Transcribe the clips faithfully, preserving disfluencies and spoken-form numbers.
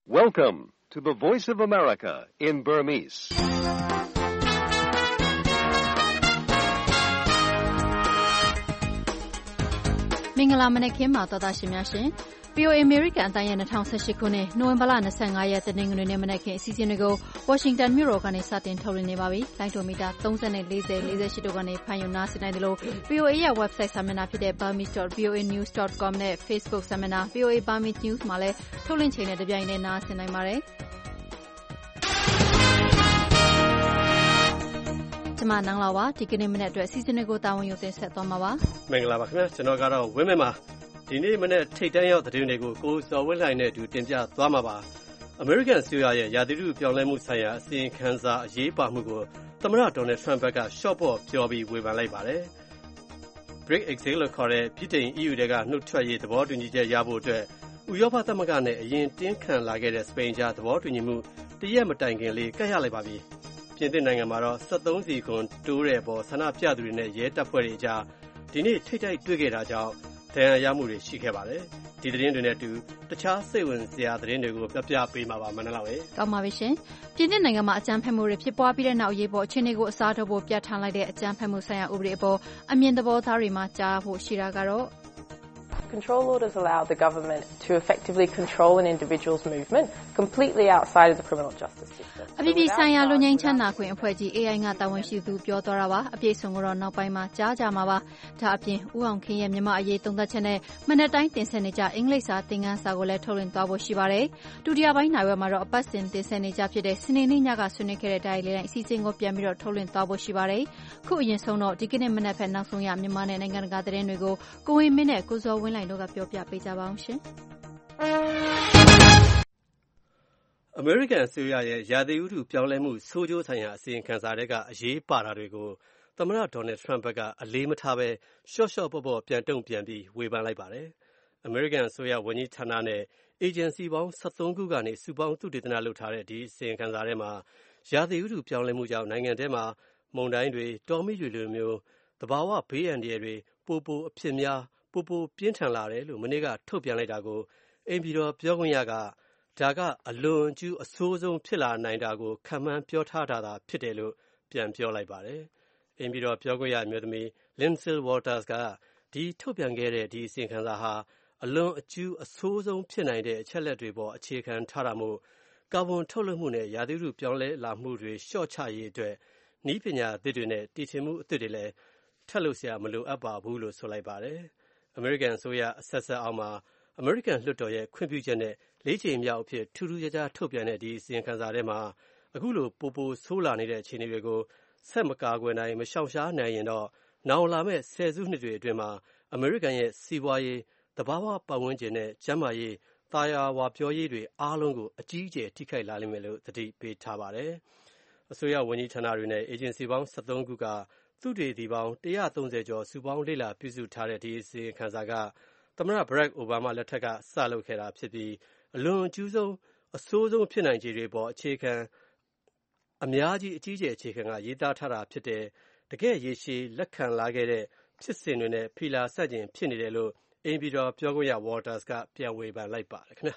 Welcome to the Voice of America in Burmese. ။မင်္ဂလာမနက်ခင်းပါသောသားရှင်များရှင်။ဗီအိုအေ American အတန်းရဲ့၂၀၁၈ခုနှစ်နိုဝင်ဘာလ၂၅ရက်တနင်္ဂနွေနေ့မနက်ခင်းအစီအစဉ်တွေကို Washington မြို့တော်ကနေစတင်ထုတ်လွှင့်နေပါပြီ။လိုင်းတိုမီတာ၃၀နဲ့၄၀ ၄၈တို့ကနေဖမ်းယူနားဆင်နိုင်တယ်လို့ ဗီအိုအေရဲ့ website စာမျက်နှာဖြစ်တဲ့ burmese dot voa news dot com နဲ့ Facebook စာမျက်နှာ ဗီအိုအေ Burmese News မှာလည်းထုတ်လွှင့်ချိန်နဲ့တပြိုင်တည်းနားဆင်နိုင်ပါတယ်။ကျမနန်းလာပါဒီကနေ့မနေ့အတွက်အစီအစဉ်တွေကိုတာဝန်ယူတင်ဆက်သွားမှာပါမင်္ဂလာပါခင်ဗျာကျွန်တော်ကတော့ဝင်းမင်းပါဒီနေ့မနေ့ထိတ်တန်းရောက်သတင်းတွေကိုကိုစော်ဝင်းလှိုင်နဲ့အတူတင်ပြသွားမှာပါအမေရိကန်စီးရီးယားရဲ့ရာသီဥတုပြောင်းလဲမှုဆိုင်ရာအစီရင်ခံစာအရေးပါမှုကိုသမ္မတဒေါ်နယ်ထရန့်ဘက်ကရှော့ပေါ့ပြောပြီးဝေဖန်လိုက်ပါတယ် Break Exit လို့ခေါ်တဲ့ပြည်ထောင် E U တွေကနှုတ်ထွက်ရေးသဘောတူညီချက်ရဖို့အတွက်ဥရောပသမဂ္ဂနဲ့အရင်တင်းခံလာခဲ့တဲ့စပိန်ကြားသဘောတူညီမှုတရက်မတိုင်ခင်လေးကပ်ရလိုက်ပါပြီပြင်သစ်နိုင်ငံမှာတော့စက်သုံးစီခွန်တိုးတဲ့ပေါ်ဆန္ဒပြသူတွေနဲ့ရဲတပ်ဖွဲ့တွေကြားဒီနေ့ထိတ်တိုက်တွေ့ခဲ့တာကြောင့်ဒဏ်ရာရမှုတွေရှိခဲ့ပါတယ်ဒီသတင်းတွေနဲ့အတူတခြားစိတ်ဝင်စရာသတင်းတွေကိုပြပြပေးမှာပါမနက်လောက်ရေကောင်းပါပြီရှင်ပြင်သစ်နိုင်ငံမှာအကြမ်းဖက်မှုတွေဖြစ်ပွားပြီးတဲ့နောက်ရေးပေါ်အခြေအနေကိုအစားထိုးဖို့ပြဋ္ဌာန်းလိုက်တဲ့အကြမ်းဖက်မှုဆိုင်ရာဥပဒေအပေါ်အမြင်သဘောသားတွေမှာကြားဖို့ရှိတာကတော့ Control orders allow the government to effectively control an individual's movement completely outside of the criminal justice system. အပြည်ပြည်ဆိုင်ရာလူငင်းချမ်းသာခွင့်အဖွဲ့ကြီး A I ကတာဝန်ရှိသူပြောသွားတာပါအပြည့်စုံကတော့နောက်ပိုင်းမှာကြားကြမှာပါဒါအပြင်ဦးအောင်ခင်ရဲ့မြန်မာအရေးသုံးသပ်ချက်နဲ့မနေ့တိုင်းတင်ဆက်နေကြအင်္ဂလိပ်စာသင်ခန်းစာကိုလည်းထုတ်လွှင့်သွားဖို့ရှိပါတယ်ဒုတိယပိုင်းနိုင်ဝဲမှာတော့အပတ်စဉ်တင်ဆက်နေကြဖြစ်တဲ့စနေနေ့ညကဆွေးနွေးခဲ့တဲ့တိုင်းလေးတိုင်းအစီအစဉ်ကိုပြန်ပြီးတော့ထုတ်လွှင့်သွားဖို့ရှိပါတယ်ခုအရင်ဆုံးတော့ဒီကနေ့မနေ့ဖက်နောက်ဆုံးရမြန်မာနဲ့နိုင်ငံတကာသတင်းတွေကိုကိုဝင်းမင်းနဲ့ကိုစောဝင်းလိုင်တို့ကပြောပြပေးကြပါအောင်ရှင်အမေရိကန်အစိုးရရဲ့ရာသီဥတုပြောင်းလဲမှုဆိုးကျိုးဆိုင်ရာအစီရင်ခံစာတွေကအရေးပါတာတွေကိုသမ္မတဒေါ်နယ်ထရန့်ဘက်ကအလေးမထားပဲရှော့ရှော့ပေါ့ပေါ့ပြန်တုံ့ပြန်ပြီးဝေဖန်လိုက်ပါတယ်အမေရိကန်အစိုးရဝန်ကြီးဌာနနဲ့အေဂျင်စီပေါင်း၁၃ခုကနေစုပေါင်းသုတေသနလုပ်ထားတဲ့ဒီအစီရင်ခံစာထဲမှာရာသီဥတုပြောင်းလဲမှုကြောင့်နိုင်ငံထဲမှာမုန်တိုင်းတွေတောမီးတွေလိုမျိုးသဘာဝဘေးအန္တရာယ်တွေပိုပိုအဖြစ်များပိုပိုပြင်းထန်လာတယ်လို့မနေ့ကထုတ်ပြန်လိုက်တာကိုအိမ်ပြည်တော်ပြောခွင့်ရကဒါကအလွန်ကျူးအဆိုးဆုံးဖြစ်လာနိုင်တာကိုခံမှန်းပြောထားတာသာဖြစ်တယ်လို့ပြန်ပြောလိုက်ပါတယ်။အိမ်ပြည်တော်ပြောခွင့်ရအမျိုးသမီး Lindsay Walters ကဒီထုတ်ပြန်ခဲ့တဲ့ဒီအစီရင်ခံစာဟာအလွန်အကျူးအဆိုးဆုံးဖြစ်နိုင်တဲ့အချက်လက်တွေပေါ်အခြေခံထားတာမို့ကာဗွန်ထုတ်လွှတ်မှုနဲ့ရာသီဥတုပြောင်းလဲလာမှုတွေလျှော့ချရေးအတွက်နည်းပညာအသစ်တွေနဲ့တည်ရှိမှုအသစ်တွေလည်းထပ်လို့စရာမလိုအပ်ပါဘူးလို့ဆိုလိုက်ပါတယ်။အမေရိကန်အစိုးရအဆက်ဆက်အောက်မှာအမေရိကန်လွှတ်တော်ရဲ့ခွင့်ပြုချက်နဲ့လေးချိန်မြောက်အဖြစ်ထူးထူးခြားခြားထုတ်ပြန်တဲ့ဒီအစီရင်ခံစာထဲမှာအခုလိုပိုပိုဆိုးလာနေတဲ့အခြေအနေတွေကိုဆက်မကာကွယ်နိုင်မရှောင်ရှားနိုင်ရင်တော့နောင်လာမဲ့ဆယ်စုနှစ်တွေအတွင်းမှာအမေရိကန်ရဲ့စီးပွားရေးသဘာဝပတ်ဝန်းကျင်နဲ့ကျန်းမာရေးတာယာဝပြောရေးတွေအားလုံးကိုအကြီးအကျယ်ထိခိုက်လာလိမ့်မယ်လို့သတိပေးထားပါတယ်။အစိုးရဝန်ကြီးဌာနတွေနဲ့အေဂျင်စီပေါင်း၁၃ခုကသုတေသီပေါင်း၁၃၀ကျော်စုပေါင်းလေ့လာပြုစုထားတဲ့ဒီအစီရင်ခံစာကသမ္မတဘရက်အိုဘားမားလက်ထက်ကစလုပ်ခဲ့တာဖြစ်ပြီးအလွန်အကျူးဆုံးအဆိုးဆုံးဖြစ်နိုင်ခြေတွေပေါ်အခြေခံအများကြီးအကြီးကျယ်အခြေခံကရေးသားထားတာဖြစ်တယ်တကယ်ရေရှည်လက်ခံလာခဲ့တဲ့ဖြစ်စဉ်တွေနဲ့ဖီလာဆက်ကျင်ဖြစ်နေတယ်လို့အိမ်ပြည်တော်ပြောခွင့်ရ Walters ကပြန်ဝေဖန်လိုက်ပါတယ်ခင်ဗျာ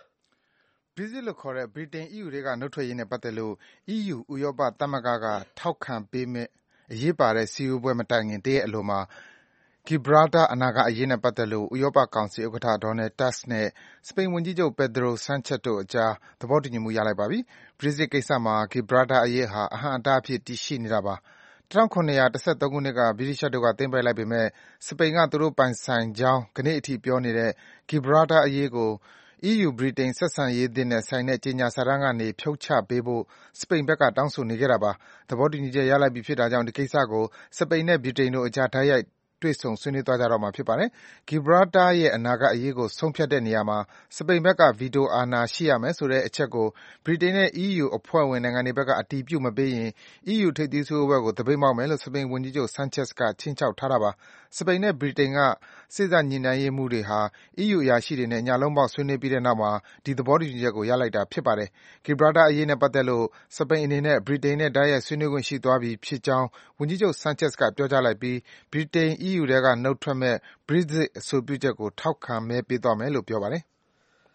Brexit လို့ခေါ်တဲ့ဗြိတိန် E U တွေကနှုတ်ထွက်ရေးနဲ့ပတ်သက်လို့ E U ဥရောပသမဂ္ဂကထောက်ခံပေးမယ့်အရေးပါတဲ့စည်းဝေးပွဲမတိုင်ခင်တရက်အလိုမှာ Gibraltar အနာဂတ်အရေးနဲ့ပတ်သက်လို့ဥရောပကောင်စီဥက္ကဋ္ဌ Donald Tusk နဲ့စပိန်ဝန်ကြီးချုပ် Pedro Sanchez တို့အကြားသဘောတူညီမှုရလိုက်ပါပြီ။ Brexit ကိစ္စမှာ Gibraltar အရေးဟာအဟန့်အတားအဖြစ်တည်ရှိနေတာပါ။၁၇၁၃ခုနှစ်ကဗြိတိသျှတို့ကသိမ်းပိုက်လိုက်ပေမယ့်စပိန်ကသူတို့ပိုင်ဆိုင်ကြောင်းကနေ့အထိပြောနေတဲ့ Gibraltar အရေးကိုE U ဗြိတိန်ဆက်ဆံရေးသစ်နဲ့ဆိုင်တဲ့ကြေညာစာတမ်းကနေဖြုတ်ချပေးဖို့စပိန်ဘက်ကတောင်းဆိုနေခဲ့တာပါ။သဘောတူညီချက်ရလိုက်ပြီဖြစ်တာကြောင့်ဒီကိစ္စကိုစပိန်နဲ့ဗြိတိန်တို့အကြားတိုက်ရိုက်တွေ့ဆုံဆွေးနွေးသွားကြတော့မှာဖြစ်ပါတယ်။ Gibraltar ရဲ့အနာဂတ်အရေးကိုဆုံးဖြတ်တဲ့နေရာမှာစပိန်ဘက်ကဗီတိုအာဏာရှိရမယ်ဆိုတဲ့အချက်ကိုဗြိတိန်နဲ့ E U အဖွဲ့ဝင်နိုင်ငံတွေဘက်ကအတည်ပြုမပေးရင် E U ထိပ်သီးစည်းဝေးပွဲကိုသပိတ်မှောက်မယ်လို့စပိန်ဝန်ကြီးချုပ် Sanchez ကခြိမ်းခြောက်ထားတာပါ။စပိန်နဲ့ဗြိတိန်ကစေ့စပ်ညှိနှိုင်းရေးမှူးတွေဟာ E U အရာရှိတွေနဲ့ညလုံးပေါက်ဆွေးနွေးပြီးတဲ့နောက်မှာဒီသဘောတူညီချက်ကိုရလိုက်တာဖြစ်ပါတယ်။ Gibraltar အရေးနဲ့ပတ်သက်လို့စပိန်အနေနဲ့ဗြိတိန်နဲ့တိုက်ရိုက်ဆွေးနွေးခွင့်ရှိသွားပြီဖြစ်ကြောင်းဝန်ကြီးချုပ် Sanchez ကပြောကြားလိုက်ပြီးဗြိတိန် E U ထဲကနုတ်ထွက်မယ့် Brexit အဆိုပြုချက်ကိုထောက်ခံမဲပေးသွားမယ်လို့ပြောပါတယ်။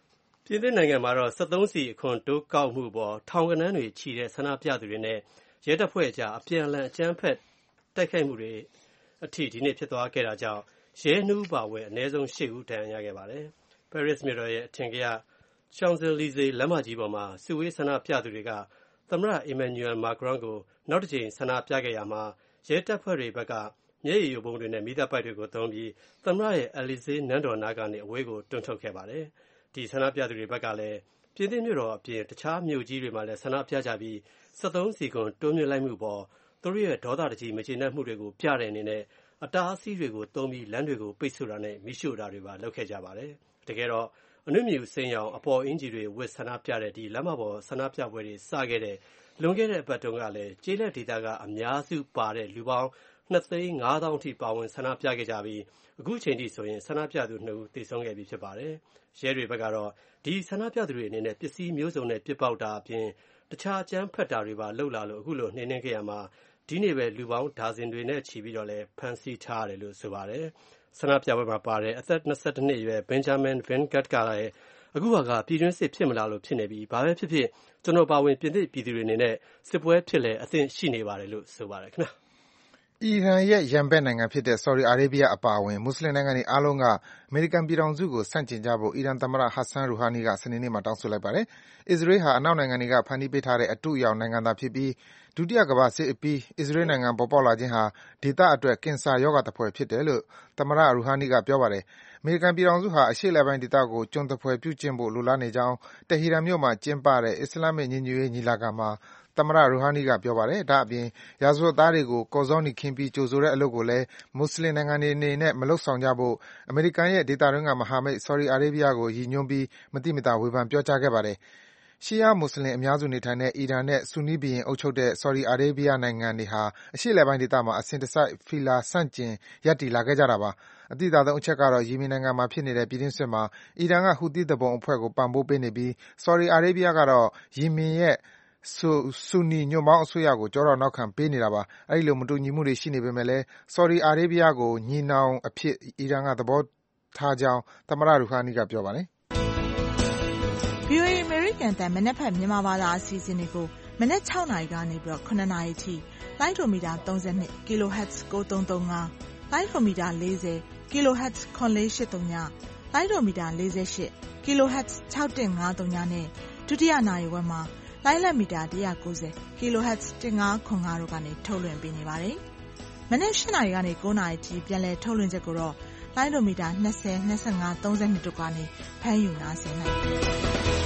ပြင်သစ်နိုင်ငံမှာတော့စက်သုံးဆီအခွန်တိုးကောက်မှုပေါ်ထောင်ဂဏန်းတွေချီတဲ့ဆန္ဒပြသူတွေနဲ့ရဲတပ်ဖွဲ့ကြားအပြန်အလှန်အကြမ်းဖက်တိုက်ခိုက်မှုတွေအထိဒီနေ့ဖြစ်သွားခဲ့တာကြောင့်ရဲနှူးပါဝင်အနည်းဆုံး၈ဦးဒဏ်ရာရခဲ့ပါတယ်။ ပဲရစ်မြို့တော်ရဲ့အထင်ကရ Champs-Élysées လမ်းမကြီးပေါ်မှာစုဝေးဆန္ဒပြသူတွေကသမ္မတ Emmanuel Macron ကိုနောက်တစ်ကြိမ်ဆန္ဒပြခဲ့ရမှာရဲတပ်ဖွဲ့တွေဘက်ကမျက်ရည်ယိုဗုံးတွေနဲ့မီးသတ်ပိုက်တွေကိုသုံးပြီးသမ္မတရဲ့ Élysée နန်းတော်နားကနေအဝေးကိုတွန်းထုတ်ခဲ့ပါတယ်။ဒီဆန္ဒပြသူတွေဘက်ကလည်းပြင်သစ်မြို့တော်အပြင်တခြားမြို့ကြီးတွေမှာလည်းဆန္ဒပြကြပြီးစက်သုံးဆီခွန်တိုးမြှင့်လိုက်မှုပေါ်သူတို့ရဲ့ဒေါသတကြီးမကျေနပ်မှုတွေကိုပြတဲ့အနေနဲ့အတားအဆီးတွေကိုသုံးပြီးလမ်းတွေကိုပိတ်ဆို့တာနဲ့မီးရှို့တာတွေပါလုပ်ခဲ့ကြပါတယ်။တကယ်တော့အနုမြူစိမ်းရောင်အပေါ်အင်ဂျီတွေဝစ်ဆန္ဒပြတဲ့ဒီလမ်းမပေါ်ဆန္ဒပြပွဲတွေစခဲ့တဲ့လွန်ခဲ့တဲ့အပတ်တုန်းကလည်းကျေးလက်ဒေသကအများစုပါတဲ့လူပေါင်းနှစ်သိန်းငါးသောင်းအထိပါဝင်ဆန္ဒပြခဲ့ကြပြီးအခုချိန်ထိဆိုရင်ဆန္ဒပြသူနှစ်ဦးသေဆုံးခဲ့ပြီဖြစ်ပါတယ်။ရဲတွေဘက်ကတော့ဒီဆန္ဒပြသူတွေအနေနဲ့ပစ္စည်းမျိုးစုံနဲ့ပစ်ပေါက်တာအပြင်တခြားအကြမ်းဖက်တာတွေပါလုပ်လာလို့အခုလိုနှိမ်နှင်းခဲ့ရမှာဒီနေ့ပဲလူပေါင်းဒါဇင်တွေနဲ့ချီပြီးတော့လည်းဖမ်းဆီးထားရတယ်လို့ဆိုပါတယ်။ဆန္ဒပြပွဲမှာပါတဲ့အသက်၂၁နှစ်အရွယ် Benjamin Vincent ကလည်းအခုဟာကပြည်တွင်းစစ်ဖြစ်မလားလို့ဖြစ်နေပြီးဘာပဲဖြစ်ဖြစ်ကျွန်တော်ပါဝင်ပြင်သစ်ပြည်သူတွေအနေနဲ့စစ်ပွဲဖြစ်လဲအသင့်ရှိနေပါတယ်လို့ဆိုပါတယ်ခင်ဗျာ။အီရန်ရဲ့ရန်ဘက်နိုင်ငံဖြစ်တဲ့ Saudi Arabia အပါအဝင်မွတ်စလင်နိုင်ငံတွေအားလုံးကအမေရိကန်ပြည်ထောင်စုကိုဆန့်ကျင်ကြဖို့အီရန်သမ္မတ Hassan Rouhani ကစနေနေ့မှာတောင်းဆိုလိုက်ပါတယ်။အစ္စရေးဟာအနောက်နိုင်ငံတွေကဖန်တီးပေးထားတဲ့အတုအယောင်နိုင်ငံသာဖြစ်ပြီးဒုတိယကမ္ဘာစစ်အပြီးအစ္စရေးနိုင်ငံပေါ်ပေါက်လာခြင်းဟာဒေသအတွက်ကင်ဆာရောဂါသဖွယ်ဖြစ်တယ်လို့သမ္မတ Rouhani ကပြောပါတယ်။အမေရိကန်ပြည်ထောင်စုဟာအရှေ့အလယ်ပိုင်းဒေသကိုကျွန်သဖွယ်ပြုကျင့်ဖို့လိုလားနေကြောင်းတဟီရန်မြို့မှာကျင်းပတဲ့အစ္စလာမ်ညီညွတ်ရေးညီလာခံမှာသမ္မတ Rouhani ကပြောပါတယ်။ဒါ့အပြင်ရာဇဝတ်သားတွေကိုကော်ဇောနီခင်းပြီးကြိုဆိုတဲ့အလုပ်ကိုလည်းမွတ်စလင်နိုင်ငံတွေအနေနဲ့မလုပ်ဆောင်ကြဖို့အမေရိကန်ရဲ့ဒေသတွင်းကမဟာမိတ် Saudi Arabia ကိုရည်ညွှန်းပြီးမသိမသာဝေဖန်ပြောကြားခဲ့ပါတယ်။ရှီးယားမွတ်စလင်အများစုနေထိုင်တဲ့အီရန်နဲ့ဆူနီးဘုရင်အုပ်ချုပ်တဲ့ Saudi Arabia နိုင်ငံတွေဟာအရှေ့အလယ်ပိုင်းဒေသမှာအစဉ်တစိုက်ဖီလာဆန့်ကျင်ရပ်တည်လာခဲ့ကြတာပါ။အသိသာဆုံးအချက်ကတော့ယီမင်နိုင်ငံမှာဖြစ်နေတဲ့ပြည်တွင်းစစ်မှာအီရန်ကဟူသီသူပုန်အဖွဲ့ကိုပံ့ပိုးပေးနေပြီး Saudi Arabia ကတော့ယီမင်ရဲ့ဆူနီညွန့်ပေါင်းအစိုးရကိုကျောထောက်နောက်ခံပေးနေတာပါ။အဲဒီလိုမတူညီမှုတွေရှိနေပေမယ့်လည်း Saudi Arabia ကိုညီနောင်အဖြစ်အီရန်ကသဘောထားကြောင်းသမ္မတ Rouhani ကပြောပါတယ်။ဗွီအိုအေ American တန်မနက်ဖြန်မြန်မာဘာသာအစီအစဉ်တွေကိုမနက်၆နာရီကနေပြီးတော့၇နာရီထိလိုင်းဒိုမီတာ၃၂ kilohertz ၉၃၃၅လိုင်းဒိုမီတာ၄၀ kilohertz ခွန်လေး၈၃ညလိုင်းဒိုမီတာ၄၈ kilohertz ၆၁၅၃နဲ့ဒုတိယနာရီဝက်မှာလိုင်းလက်မီတာ၁၉၀ kilohertz ၁၅ခွန်၅တို့ကနေထုတ်လွှင့်ပေးနေပါတယ်။မနက်၈နာရီကနေ၉နာရီထိပြန်လည်ထုတ်လွှင့်ချက်ကိုတော့လိုင်းဒိုမီတာ၂၀ ၂၅ ၃၂တို့ကနေဖမ်းယူနားဆင်နိုင်ပါတယ်။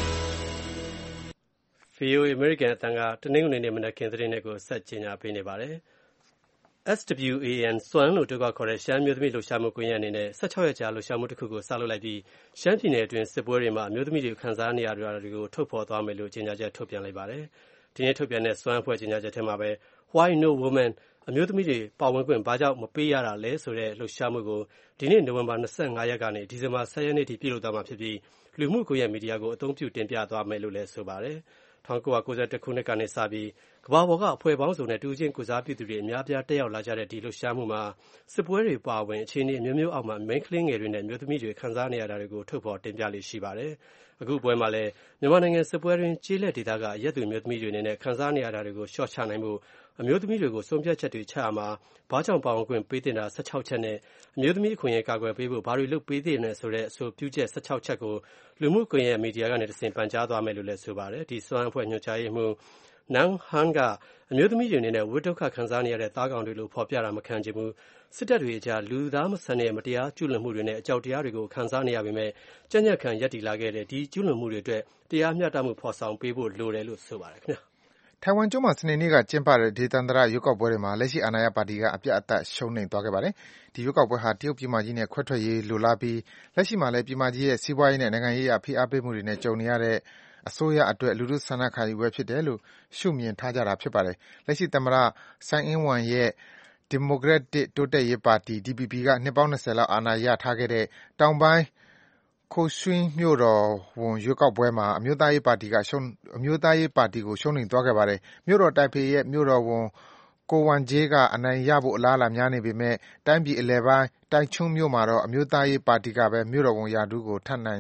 ဗွီအိုအေ American အသံကတနင်္ဂနွေနေ့မနက်ခင်းသတင်းတွေကိုဆက်ကြေညာပေးနေပါတယ်။ အက်စ် ဒဘလျူ အေ အန် စွမ်းလို့တိုကောက်ခေါ်တဲ့ရှမ်းမျိုးသမီးလှုပ်ရှားမှုကွန်ရက်အနေနဲ့၁၆ရက်ကြာလှုပ်ရှားမှုတစ်ခုကိုစလုပ်လိုက်ပြီးရှမ်းပြည်နယ်အတွင်းစစ်ပွဲတွေမှာအမျိုးသမီးတွေခံစားနေရတာတွေကိုထုတ်ဖော်သွားမယ်လို့ကြေညာချက်ထုတ်ပြန်လိုက်ပါတယ်။ဒီနေ့ထုတ်ပြန်တဲ့စွမ်းအဖွဲ့ကြေညာချက်ထဲမှာပဲ Why No Woman အမျိုးသမီးတွေပါဝင်ခွင့်ဘာကြောင့်မပေးရတာလဲဆိုတဲ့လှုပ်ရှားမှုကိုဒီနေ့နိုဝင်ဘာ၂၅ရက်ကနေဒီဇင်ဘာ၁၀ရက်နေ့ထိပြုလုပ်သွားမှာဖြစ်ပြီးလူမှုကွန်ရက်မီဒီယာကိုအသုံးပြုတင်ပြသွားမယ်လို့လည်းဆိုပါတယ်။၁၉၉၁ခုနှစ်ကနေစပြီးကမ္ဘာပေါ်ကအဖွဲ့ပေါင်းစုံနဲ့တူချင်းကိုစားပြုသူတွေအများပြားတက်ရောက်လာကြတဲ့ဒီလှုပ်ရှားမှုမှာစစ်ပွဲတွေပါဝင်အခြေအနေမျိုးမျိုးအောက်မှာမိန်းကလေးငယ်တွေနဲ့မျိုးသမီးတွေခံစားနေရတာတွေကိုထုတ်ဖော်တင်ပြလေးရှိပါတယ်။အခုပွဲမှာလည်းမြန်မာနိုင်ငံစစ်ပွဲတွင်ကျေးလက်ဒေသကရက်သူမျိုးသမီးတွေနဲ့ခံစားနေရတာတွေကိုရှော့ချနိုင်မှုအမျိုးသမီးတွေကိုဆုံးဖြတ်ချက်တွေချရမှာဘာကြောင့်ပါဝင်ခွင့်ပေးတင်တာ၁၆ချက်နဲ့အမျိုးသမီးအခွင့်အရေးကာကွယ်ပေးဖို့ဘာတွေလုပ်ပေးသင့်လဲဆိုတဲ့အဆိုပြုချက်၁၆ချက်ကိုလူမှုကွန်ရက်မီဒီယာကနေတဆင့်ပန်ကြားသွားမယ်လို့လည်းဆိုပါတယ်။ဒီစွမ်းအဖွဲ့ညွှန်ကြားရေးမှူးနန်းဟန်ကအမျိုးသမီးတွေအနေနဲ့ဝိဒုက္ခခံစားနေရတဲ့သားကောင်တွေလို့ဖော်ပြတာမခံချင်ဘူးစစ်တပ်တွေအကြားလူသားမဆန်တဲ့မတရားကျူးလွန်မှုတွေနဲ့အကြောက်တရားတွေကိုခံစားနေရပေမဲ့ကြံ့ကြံ့ခံရပ်တည်လာခဲ့တဲ့ဒီကျူးလွန်မှုတွေအတွက်တရားမျှတမှုဖော်ဆောင်ပေးဖို့လိုတယ်လို့ဆိုပါတယ်ခင်ဗျာ။ထိုင်ဝမ်ကျွန်းမှာစနေနေ့ကကျင်းပတဲ့ဒေသန္တရရွေးကောက်ပွဲတွေမှာလက်ရှိအာဏာရပါတီကအပြတ်အသတ်ရှုံးနိမ့်သွားခဲ့ပါတယ်။ဒီရွေးကောက်ပွဲဟာတရုတ်ပြည်မကြီးနဲ့ခွဲထွက်ရေးလိုလားပြီးလက်ရှိမှာလည်းပြည်မကြီးရဲ့စီးပွားရေးနဲ့နိုင်ငံရေးအရဖိအားပေးမှုတွေနဲ့ကြုံနေရတဲ့အစိုးရအတွက်လူထုဆန္ဒခံယူပွဲဖြစ်တယ်လို့ရှုမြင်ထားကြတာဖြစ်ပါတယ်။လက်ရှိသမ္မတဆိုင်းအင်းဝမ်ရဲ့ဒီမိုကရက်တစ်တိုးတက်ရေးပါတီ ဒီ ပီ ပီ ကနှစ်ပေါင်း၂၀လောက်အာဏာရထားခဲ့တဲ့တောင်ပိုင်းခိုဆွင်းမြို့တော်ဝန်ရွေးကောက်ပွဲမှာအမျိုးသားရေးပါတီကရှုံးအမျိုးသားရေးပါတီကိုရှုံးနိမ့်သွားခဲ့ပါတယ်။မြို့တော်တိုင်ပေရဲ့မြို့တော်ဝန်ကိုဝမ်ဂျေးကအနိုင်ရဖို့အလားအလာများနေပေမဲ့တိုင်းပြည်အလယ်ပိုင်းတိုင်ချွန်းမြို့မှာတော့အမျိုးသားရေးပါတီကပဲမြို့တော်ဝန်ရာထူးကိုထပ်နိုင်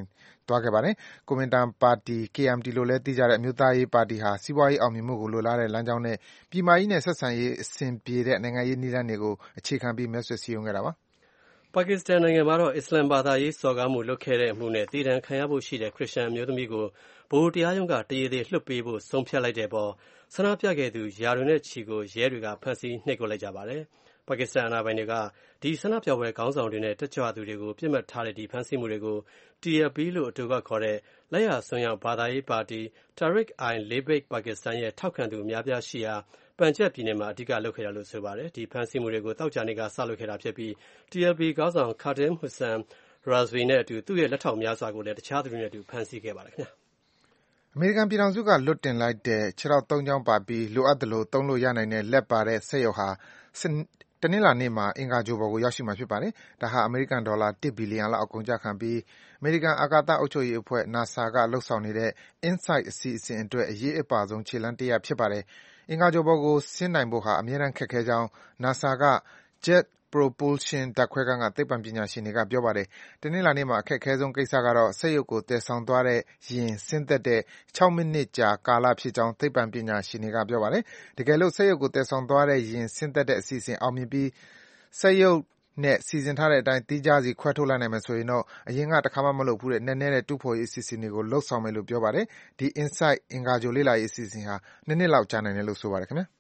သွားခဲ့ပါတယ်။ ကိုမင်တန်ပါတီ K M T လို့လည်းသိကြတဲ့ အမျိုးသားရေးပါတီဟာ စီးပွားရေးအောင်မြင်မှုကိုလိုလားတဲ့လမ်းကြောင်းနဲ့ ပြည်မကြီးနဲ့ဆက်ဆံရေးအဆင်ပြေတဲ့နိုင်ငံရေးနည်းလမ်းတွေကိုအခြေခံပြီးမဲဆွယ်စည်းရုံးခဲ့တာပါ။ပါကစ္စတန်နိုင်ငံမှာအစ္စလာမ်ဘာသာရေးစော်ကားမှုလုပ်ခဲ့တဲ့အမှုနဲ့သေဒဏ်ခံရဖို့ရှိတဲ့ခရစ်ယာန်အမျိုးသမီးကိုဗဟိုတရားရုံးကတရေသေလွှတ်ပေးဖို့ဆုံးဖြတ်လိုက်တဲ့အပေါ်ဆန္ဒပြခဲ့သူရာတွေနဲ့ချီကိုရဲတွေကဖမ်းဆီးနှိပ်ကွပ်လိုက်ကြပါတယ်။ ပါကစ္စတန်အာဏာပိုင်တွေကဒီဆန္ဒပြပွဲခေါင်းဆောင်တွေနဲ့တက်ကြွသူတွေကိုပစ်မှတ်ထားတဲ့ဒီဖမ်းဆီးမှုတွေကို T L P လို့အတိုကောက်ခေါ်တဲ့လက်ယာစွန်းရောက်ဘာသာရေးပါတီ Tehreek-i-Labbaik Pakistan ရဲ့ထောက်ခံသူအများအပြားရှိရာပန်ဂျပ်ပြည်နယ်မှာအဓိကလုပ်ခဲ့တာလို့ဆိုပါတယ်။ ဒီဖမ်းဆီးမှုတွေကိုသောကြာနေ့ကစလုပ်ခဲ့တာဖြစ်ပြီး T L P ခေါင်းဆောင် Khadim Hossain Rizvi နဲ့အတူသူ့ရဲ့လက်ထောက်များစွာကိုလည်းတခြားသူတွေနဲ့အတူဖမ်းဆီးခဲ့ပါတယ်ခင်ဗျာအမေရိကန်ပြည်ထောင်စုကလွတ်တင်လိုက်တဲ့ခြေထောက်သုံးချောင်းပါပြီးလိုအပ်သလိုသုံးလို့ရနိုင်တဲ့လက်ပါတဲ့စက်ရုပ်ဟာတနင်္လာနေ့မှာအင်္ဂါဂြိုလ်ပေါ်ကိုရောက်ရှိမှာဖြစ်ပါတယ်။ဒါဟာအမေရိကန်ဒေါ်လာတစ်ဘီလီယံလောက်အကုန်အကျခံပြီးအမေရိကန်အာကာသအုပ်ချုပ်ရေးအဖွဲ့ NASA ကလုပ်ဆောင်နေတဲ့ InSight အစီအစဉ်အတွက်အရေးအပါဆုံးခြေလှမ်းတရပ်ဖြစ်ပါတယ်။အင်္ဂါဂြိုလ်ပေါ်ကိုဆင်းနိုင်ဖို့ဟာအမြဲတမ်းခက်ခဲကြောင်း NASA က Jet Propulsion ဓါတ်ခွဲခန်းကသိပ္ပံပညာရှင်တွေကပြောပါတယ်။တနင်္လာနေ့မှာအခက်ခဲဆုံးကိစ္စကတော့စက်ရုပ်ကိုသယ်ဆောင်သွားတဲ့ယာဉ်ဆင်းသက်တဲ့၆မိနစ်ကြာကာလဖြစ်ကြောင်းသိပ္ပံပညာရှင်တွေကပြောပါတယ်။တကယ်လို့စက်ရုပ်ကိုသယ်ဆောင်သွားတဲ့ယာဉ်ဆင်းသက်တဲ့အစီအစဉ်အောင်မြင်ပြီးစက်ရုပ်နဲ့စီစဉ်ထားတဲ့အတိုင်းသီးခြားစီခွဲထုတ်လိုက်နိုင်မယ်ဆိုရင်တော့အရင်ကတခါမှမလုပ်ဖူးတဲ့နက်နဲတဲ့တူးဖော်ရေးအစီအစဉ်တွေကိုလုပ်ဆောင်မယ်လို့ပြောပါတယ်။ဒီ InSight အင်္ဂါဂြိုလ်လေ့လာရေးအစီအစဉ်ဟာနှစ်နှစ်လောက်ကြာနိုင်တယ်လို့ဆိုပါတယ်ခင်ဗျာ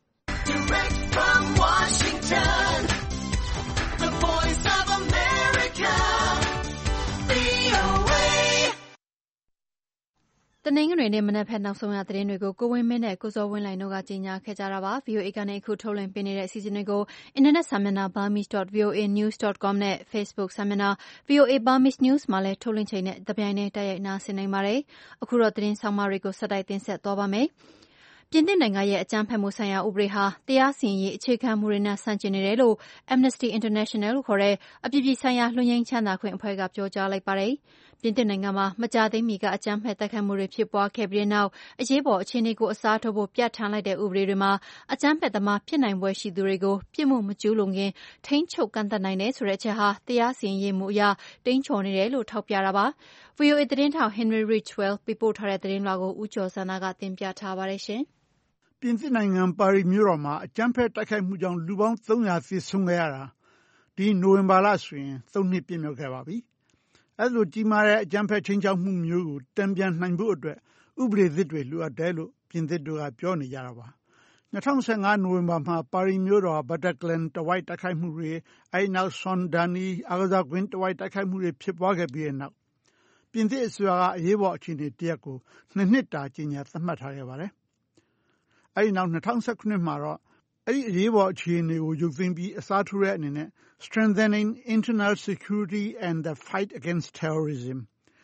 တနင်္ဂနွေနေ့မနက်ဖက်နောက်ဆုံးရသတင်းတွေကိုကိုဝင်းမင်းနဲ့ကိုဇော်ဝင်းလှိုင်တို့ကကြီးညာခဲ့ကြတာပါ။ VOA ကနေအခုထုတ်လွှင့်ပေးနေတဲ့အစီအစဉ်တွေကိုအင်တာနက်စာမျက်နှာ burmese dot v o a news dot com နဲ့ Facebook စာမျက်နှာ V O A Burmese News မှာလည်းထုတ်လွှင့်ချိန်နဲ့တပြိုင်တည်းတိုက်ရိုက်နားဆင်နိုင်ပါတယ်။အခုတော့သတင်းဆောင်မတွေကိုဆက်တိုက်တင်ဆက်သွားပါမယ်။ပြင်သစ်နိုင်ငံရဲ့အကြမ်းဖက်မှုဆိုင်ရာဥပဒေဟာတရားစီရင်ရေးအခြေခံမူတွေနဲ့ဆန့်ကျင်နေတယ်လို့ Amnesty International လို့ခေါ်တဲ့အပြည်ပြည်ဆိုင်ရာလွတ်ငြိမ်းချမ်းသာခွင့်အဖွဲ့ကပြောကြားလိုက်ပါတယ်။ပြင်သစ်နိုင်ငံမှာမကြာသေးမီကအကြမ်းဖက်တိုက်ခိုက်မှုတွေဖြစ်ပွားခဲ့ပြီးတဲ့နောက်အရေးပေါ်အခြေအနေကိုအစားထိုးဖို့ပြဋ္ဌာန်းလိုက်တဲ့ဥပဒေတွေမှာအကြမ်းဖက်သမားဖြစ်နိုင်ဖွယ်ရှိသူတွေကိုပြစ်မှုမကျူးလွန်ခင်ထိန်းချုပ်ကန့်သတ်နိုင်တယ်ဆိုတဲ့အချက်ဟာတရားစီရင်ရေးမူအရတိမ်းချော်နေတယ်လို့ထောက်ပြတာပါ။ V O A သတင်းထောက် Henry Ridgwell ပေးပို့ထားတဲ့သတင်းလွှာကိုဦးကျော်ဇံသာကတင်ပြထားပါတယ်ရှင်။ပြင်သစ်နိုင်ငံပါရီမြို့တော်မှာအကြမ်းဖက်တိုက်ခိုက်မှုကြောင့်လူပေါင်းသုံးရာသေဆုံးခဲ့ရတာဒီနိုဝင်ဘာလဆိုရင်သုံးနှစ်ပြည့်မြောက်ခဲ့ပါပြီ။အဲလိုကြီးမားတဲ့အကြမ်းဖက်ချင်းချောက်မှုမျိုးကိုတံပြန်နိုင်ဖို့အတွက်ဥပဒေသစ်တွေလိုအပ်တယ်လို့ပြင်သစ်တို့ကပြောနေကြတာပါ။၂၀၁၅နိုဝင်ဘာမှာပါရီမြို့တော် Bataclan တဝိုက်တိုက်ခိုက်မှုတွေအဲဒီနောက် Saint-Denis အားကစားကွင်းတဝိုက်တိုက်ခိုက်မှုတွေဖြစ်ပွားခဲ့ပြီးတဲ့နောက်ပြင်သစ်အစိုးရကအရေးပေါ်အခြေအနေတရပ်ကိုနှစ်နှစ်တာကြေညာသတ်မှတ်ထားခဲ့ပါတယ်။အဲဒီနောက်၂၀၁၇မှာတော့အဲဒီအရေးပေါ်အခြေအနေကိုရုပ်သိမ်းပြီးအစားထိုးတဲ့အနေနဲ့ Strengthening Internal Security and the Fight Against Terrorism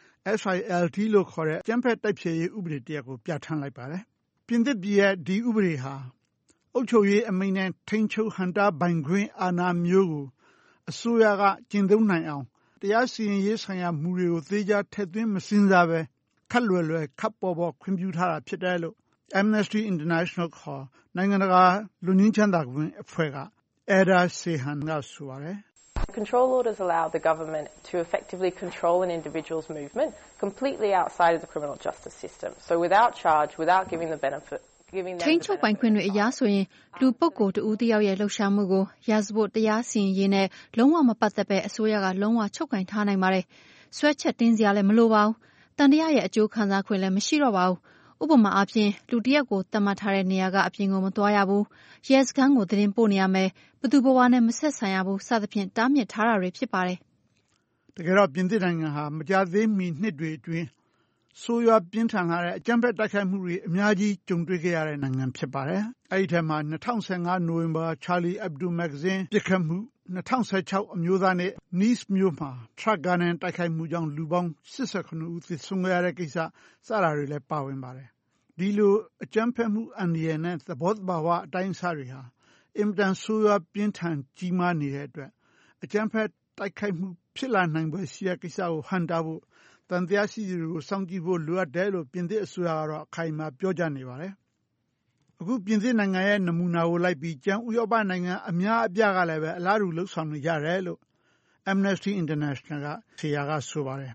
F I L T လို့ခေါ်တဲ့အကြမ်းဖက်တိုက်ဖျက်ရေးဥပဒေတရပ်ကိုပြဋ္ဌာန်းလိုက်ပါတယ်။ပြင်သစ်ပြည်ရဲ့ဒီဥပဒေဟာအုပ်ချုပ်ရေးအမိန့်နဲ့ထိန်းချုပ်ဟန့်တားပိုင်ခွင့်အာဏာမျိုးကိုအစိုးရကကျင့်သုံးနိုင်အောင်တရားစီရင်ရေးဆိုင်ရာမူတွေကိုသေချာထည့်သွင်းမစဉ်းစားဘဲခပ်လွယ်လွယ်ခပ်ပေါ်ပေါ်ခွင့်ပြုထားတာဖြစ်တယ်လို့ Amnesty International ခေါ်နိုင်ငံတကာလွတ်ငြိမ်းချမ်းသာခွင့်အဖွဲ့က Eda Seyhan ကဆိုပါတယ်။ Control orders allow the government to effectively control an individual's movement completely outside of the criminal justice system. So without charge, without giving the benefit, giving them ထိန်းချုပ်ပိုင်ခွင့်တွေအရဆိုရင်လူပုဂ္ဂိုလ်တဦးတယောက်ရဲ့လှုပ်ရှားမှုကိုရာဇဝတ်တရားစီရင်ရေးနဲ့လုံးဝမပတ်သက်ပဲအစိုးရကလုံးဝချုပ်ကိုင်ထားနိုင်ပါတယ်။ဆွဲချက်တင်းစရာလည်းမလိုပါဘူး။တန်တရားရဲ့အကျိုးခံစားခွင့်လည်းမရှိတော့ပါဘူး။ဥပမာအားဖြင့်လူတစ်ယောက်ကိုသတ်မှတ်ထားတဲ့နေရာကအပြင်ကိုမသွားရဘူး။ရဲစခန်းကိုသတင်းပို့နေရမယ်။ဘသူဘဝနဲ့မဆက်ဆံရဘူးစသဖြင့်တားမြစ်ထားတာတွေဖြစ်ပါတယ်။တကယ်တော့ပြင်သစ်နိုင်ငံဟာမကြာသေးမီနှစ်တွေအတွင်းဆိုးရွားပြင်းထန်လာတဲ့အကြမ်းဖက်တိုက်ခိုက်မှုတွေအများကြီးကြုံတွေ့ခဲ့ရတဲ့နိုင်ငံဖြစ်ပါတယ်။အဲဒီထဲမှာ၂၀၁၅နိုဝင်ဘာ Charlie Hebdo မဂ္ဂဇင်းပစ်ခတ်မှု၂၀၁၆အမျိုးသားနေ့ Nice မြို့မှာထရပ်ကားနဲ့တိုက်ခိုက်မှုကြောင့်လူပေါင်း၈၇ဦးသေဆုံးခဲ့ရတဲ့ကိစ္စစတာတွေလည်းပါဝင်ပါတယ်။ဒီလိုအကြမ်းဖက်မှုအန္တရာယ်နဲ့သဘောသဘာဝအတိုင်းအဆတွေဟာအင်မတန်ဆိုးရွားပြင်းထန်ကြီးမားနေတဲ့အတွက်အကြမ်းဖက်တိုက်ခိုက်မှုဖြစ်လာနိုင်ဖွယ်ရှိတဲ့ကိစ္စကိုဟန့်တားဖို့တန်တရားရှိသူတွေကိုစောင့်ကြည့်ဖို့လိုအပ်တယ်လို့ပြင်သစ်အစိုးရကတော့အခိုင်အမာပြောကြားနေပါတယ်။အခုပြင်သစ်နိုင်ငံရဲ့နမူနာကိုလိုက်ပြီးကျန်ဥရောပနိုင်ငံအများအပြားကလည်းပဲအလားတူလှုပ်ဆောင်နေကြတယ်လို့ Amnesty International ကဆရာကဆိုပါတယ်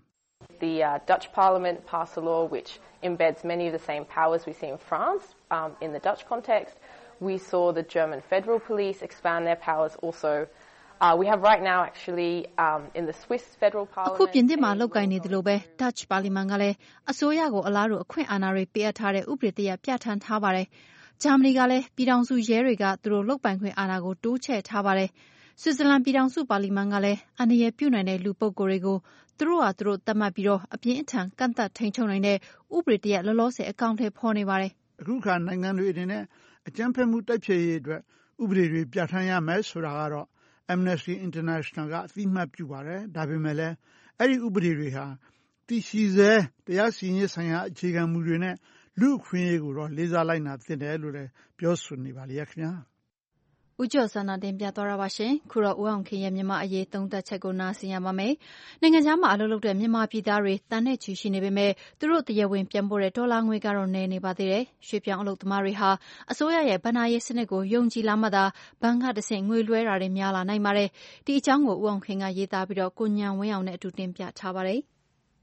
The uh, Dutch Parliament passed a law which embeds many of the same powers we see in France um, in the Dutch context. We saw the German Federal Police expand their powers also. Uh, we have right now actually um, in the Swiss Federal Parliament. အခုပြင်သစ်မှာလောက်ကိုင်းနေသလိုပဲ Dutch Parliament ကလည်းအစိုးရကိုအလားတူအခွင့်အာဏာတွေပေးအပ်ထားတဲ့ဥပဒေတရပ်ပြဋ္ဌာန်းထားပါတယ်။ဂျာမနီကလည်းပြည်ထောင်စုရဲတွေကသူတို့လုပ်ပိုင်ခွင့်အာဏာကိုတိုးချဲ့ထားပါတယ်။ဆွစ်ဇာလန်ပြည်ထောင်စုပါလီမန်ကလည်းအန္တရာယ်ပြုနိုင်တဲ့လူပုဂ္ဂိုလ်တွေကိုသူတို့ဟာသူတို့သတ်မှတ်ပြီးတော့အပြင်းအထန်ကန့်သတ်ထိန်းချုပ်နိုင်တဲ့ဥပဒေတရပ်လောလောဆယ်အကောင့်ထဲပေါ်နေပါတယ်။အခုခါနိုင်ငံတွေအနေနဲ့အကြမ်းဖက်မှုတိုက်ဖျက်ရေးအတွက်ဥပဒေတွေပြဋ္ဌာန်းရမယ်ဆိုတာကတော့ Amnesty International ကအသိမှတ်ပြုပါတယ်။ဒါပေမဲ့လည်းအဲ့ဒီဥပဒေတွေဟာတည်ရှိဆဲတရားစီရင်ရေးဆိုင်ရာအခြေခံမူတွေနဲ့လူ့အခွင့်အရေးကိုတော့လေးစားလိုက်နာသင့်တယ်လို့လည်းပြောဆိုနေပါလေခင်ဗျာ။ဦးကျော်စန္ဒတင်ပြသွားတာပါရှင်။ခုတော့ဦးအောင်ခင်ရဲ့မြန်မာအရေးသုံးသပ်ချက်ကိုနားဆင်ရပါမယ်။နိုင်ငံခြားမှာအလုပ်လုပ်တဲ့မြန်မာပြည်သားတွေတန်းနဲ့ချီရှိနေပေမဲ့သူတို့တရားဝင်ပြန်ပို့တဲ့ဒေါ်လာငွေကတော့နည်းနေပါသေးတယ်။ရွှေပြောင်းအလုပ်သမားတွေဟာအစိုးရရဲ့ဘဏ္ဍာရေးစနစ်ကိုယုံကြည်လာမှသာဘဏ်ကတဆင့်ငွေလွှဲတာတွေများလာနိုင်ပါတယ်။ဒီအကြောင်းကိုဦးအောင်ခင်ကရေးသားပြီးတော့ကိုညံဝင်းအောင်နဲ့အတူတင်ပြထားပါတယ်။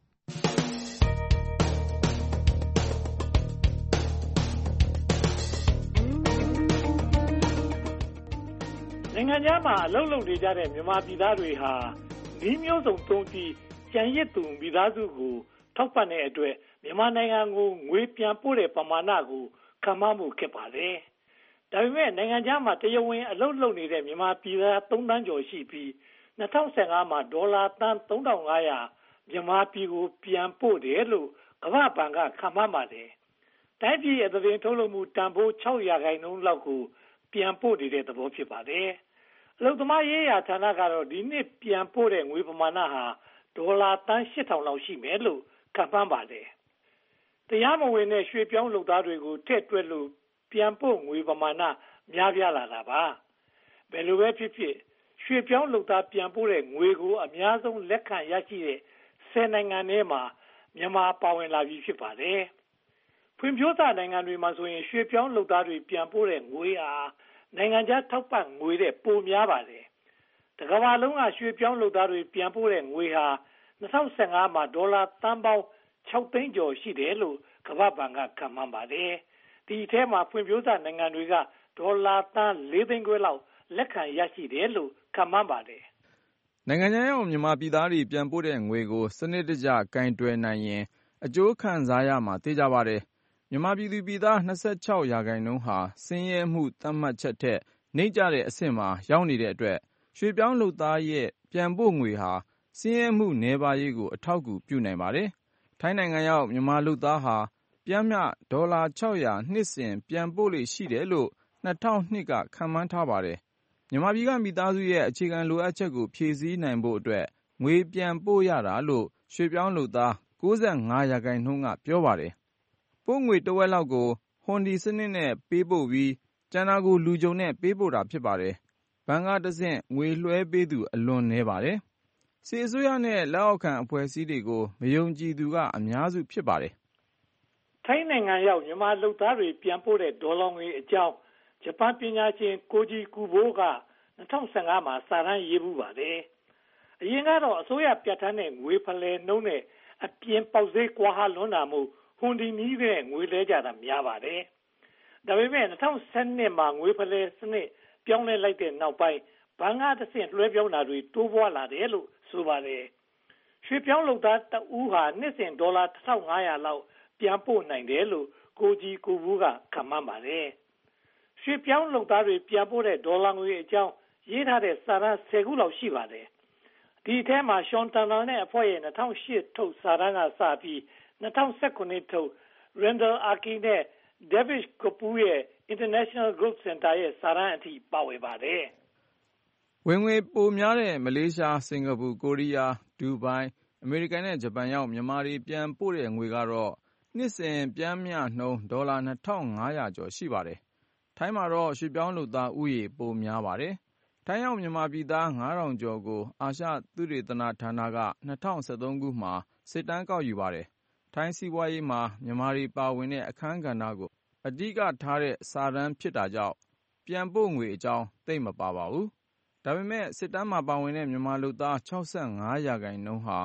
နိုင်ငံခြားမှာအလုပ်လုပ်နေကြတဲ့မြန်မာပြည်သားတွေဟာဒီမျိုးစုံသုံးပြီးကြံရစ်သူမိသားစုကိုထောက်ပံ့တဲ့အတွက်မြန်မာနိုင်ငံကိုငွေပြန်ပို့တဲ့ပမာဏကိုခံမမှုခဲ့ပါတယ်။ဒါပေမဲ့နိုင်ငံခြားမှာတရားဝင်အလုပ်လုပ်နေတဲ့မြန်မာပြည်သားသုံးသန်းကျော်ရှိပြီး၂၀၁၅မှာဒေါ်လာသန်းသုံးထောင်ငါးရာမြန်မာပြည်ကိုပြန်ပို့တယ်လို့ကမ္ဘာ့ဘဏ်ကခန့်မှန်းပါတယ်။တိုင်းပြည်အသားတင်ထုတ်လုပ်မှုတန်ဖိုး၆ရာခိုင်နှုန်းလောက်ကိုပြန်ပို့နေတဲ့သဘောဖြစ်ပါတယ်။အလုပ်သမားရေးရာဌာနကတော့ဒီနှစ်ပြန်ပို့တဲ့ငွေပမာဏဟာဒေါ်လာသန်းရှစ်ထောင်လောက်ရှိမယ်လို့ခန့်မှန်းပါတယ်။တရားမဝင်တဲ့ရွှေပြောင်းလုပ်သားတွေကိုထည့်တွက်လို့ပြန်ပို့ငွေပမာဏများပြားလာတာပါ။ဘယ်လိုပဲဖြစ်ဖြစ်ရွှေပြောင်းလုပ်သားပြန်ပို့တဲ့ငွေကိုအများဆုံးလက်ခံရရှိတဲ့ဆယ်နိုင်ငံထဲမှာမြန်မာပါဝင်လာပြီဖြစ်ပါတယ်။ဖွံ့ဖြိုးသနိုင်ငံတွေမှာဆိုရင်ရွှေပြောင်းလုပ်သားတွေပြန်ပို့တဲ့ငွေဟာနိုင်ငံခြားထောက်ပံ့ငွေတဲ့ပိုများပါတယ်။တကမ္ဘာလုံးကရွှေပြောင်းလုပ်သားတွေပြန်ပို့တဲ့ငွေဟာ၂၀၁၅မှာဒေါ်လာသန်းပေါင်း၆သိန်းကျော်ရှိတယ်လို့ကမ္ဘာ့ဘဏ်ကခန့်မှန်းပါတယ်။ဒီအထဲမှာဖွံ့ဖြိုးသနိုင်ငံတွေကဒေါ်လာသန်းလေးသိန်းခွဲလောက်လက်ခံရရှိတယ်လို့ခန့်မှန်းပါတယ်။နိုင်ငံခြားရောက်မြန်မာပြည်သားတွေပြန်ပို့တဲ့ငွေကိုစနစ်တကျကင်တွယ်နိုင်ရင်အကျိုးခံစားရမှာသိကြပါတယ်။မြန်မာပြည်သူပြည်သား၂၆ရာခိုင်နှုန်းဟာဆင်းရဲမှုသတ်မှတ်ချက်ထက်နိမ့်ကျတဲ့အဆင့်မှာရောက်နေတဲ့အတွက်ရွှေပြောင်းလုပ်သားရဲ့ပြန်ပို့ငွေဟာဆင်းရဲမှုနည်းပါးရေးကိုအထောက်အကူပြုနိုင်ပါတယ်။ထိုင်းနိုင်ငံရောက်မြန်မာလုပ်သားဟာပျမ်းမျှဒေါ်လာ၆ရာနှစ်စဉ်ပြန်ပို့လေ့ရှိတယ်လို့၂၀၀၂ကခန့်မှန်းထားပါတယ်။မြန်မာပြည်ကမိသားစုရဲ့အခြေခံလိုအပ်ချက်ကိုဖြည့်ဆည်းနိုင်ဖို့အတွက်ငွေပြန်ပို့ရတာလို့ရွှေပြောင်းလုပ်သား၉၅ရာခိုင်နှုန်းကပြောပါတယ်။ပို့ငွေတဝက်လောက်ကိုဟွန်ဒီစနစ်နဲ့ပေးပို့ပြီးကျန်တာကိုလူကြုံနဲ့ပေးပို့တာဖြစ်ပါတယ်။ဘဏ်ကတဆင့်ငွေလွှဲပေးသူအလွန်နည်းပါတယ်။စစ်အစိုးရနဲ့လက်အောက်ခံအဖွဲ့အစည်းတွေကိုမယုံကြည်သူကအများစုဖြစ်ပါတယ်။ထိုင်းနိုင်ငံရောက်မြန်မာလုပ်သားတွေပြန်ပို့တဲ့ဒေါ်လာငွေအကြောင်းဂျပန်ပညာရှင်ကိုဂျီကူဘိုးက၂၀၁၅မှာစာတမ်းရေးမှုပါတယ်။အရင်ကတော့အစိုးရပြဋ္ဌာန်းတဲ့ငွေဖလှယ်နှုန်းနဲ့အပြင်ပေါက်ဈေးကွာဟလွန်းတာမို့ဟွန်ဒီနည်းနဲ့ငွေလဲကြတာများပါတယ်။ဒါပေမဲ့၂၀၁၂မှာငွေဖလှယ်စနစ်ပြောင်းလဲလိုက်တဲ့နောက်ပိုင်းဘဏ်ကတဆင့်လွှဲပြောင်းတာတွေတိုးပွားလာတယ်လို့ဆိုပါတယ်။ရွှေပြောင်းလုပ်သားတဦးဟာနှစ်စဉ်ဒေါ်လာတစ်ထောင်ငါးရာလောက်ပြန်ပို့နိုင်တယ်လို့ကိုဂျီကိုဘူးကခန့်မှန်းပါတယ်။ရွှေပြောင်းလုပ်သားတွေပြန်ပို့တဲ့ဒေါ်လာငွေအကြောင်းရေးထားတဲ့စာတမ်းဆယ်ခုလောက်ရှိပါတယ်။ဒီအထဲမှာရှွန်တန်နယ်နဲ့အဖွဲ့ရဲ့၂၀၀၈ထုတ်စာတမ်းကစပြီး၂၀၁၇ထုတ် Randall Arkin နဲ့ David Kapoor ရဲ့ International Growth Center ရဲ့စာတမ်းအထိပါဝင်ပါတယ်။ဝင်ငွေပိုများတဲ့မလေးရှား၊စင်ကာပူ၊ကိုရီးယား၊ဒူဘိုင်း၊အမေရိကန်နဲ့ဂျပန်ရောက်မြန်မာတွေပြန်ပို့တဲ့ငွေကတော့နှစ်စဉ်ပျမ်းမျှနှုန်းဒေါ်လာ၂ထောင်ငါးရာကျော်ရှိပါတယ်။ထိုင်းမှာတော့ရွှေပြောင်းလုပ်သားဦးရေပိုများပါတယ်။ထိုင်းရောက်မြန်မာပြည်သားငါးထောင်ကျော်ကိုအာရှသုတေသနဌာနက၂၀၁၃ခုမှာစစ်တမ်းကောက်ယူပါတယ်။ထိုင်းစီးပွားရေးမှာမြန်မာတွေပါဝင်တဲ့အခန်းကဏ္ဍကိုအဓိကထားတဲ့စာတမ်းဖြစ်တာကြောင့်ပြန်ပို့ငွေအကြောင်းသိပ်မပါပါဘူး။ဒါပေမဲ့စစ်တမ်းမှာပါဝင်တဲ့မြန်မာလုပ်သား၆၅ရာခိုင်နှုန်းဟာ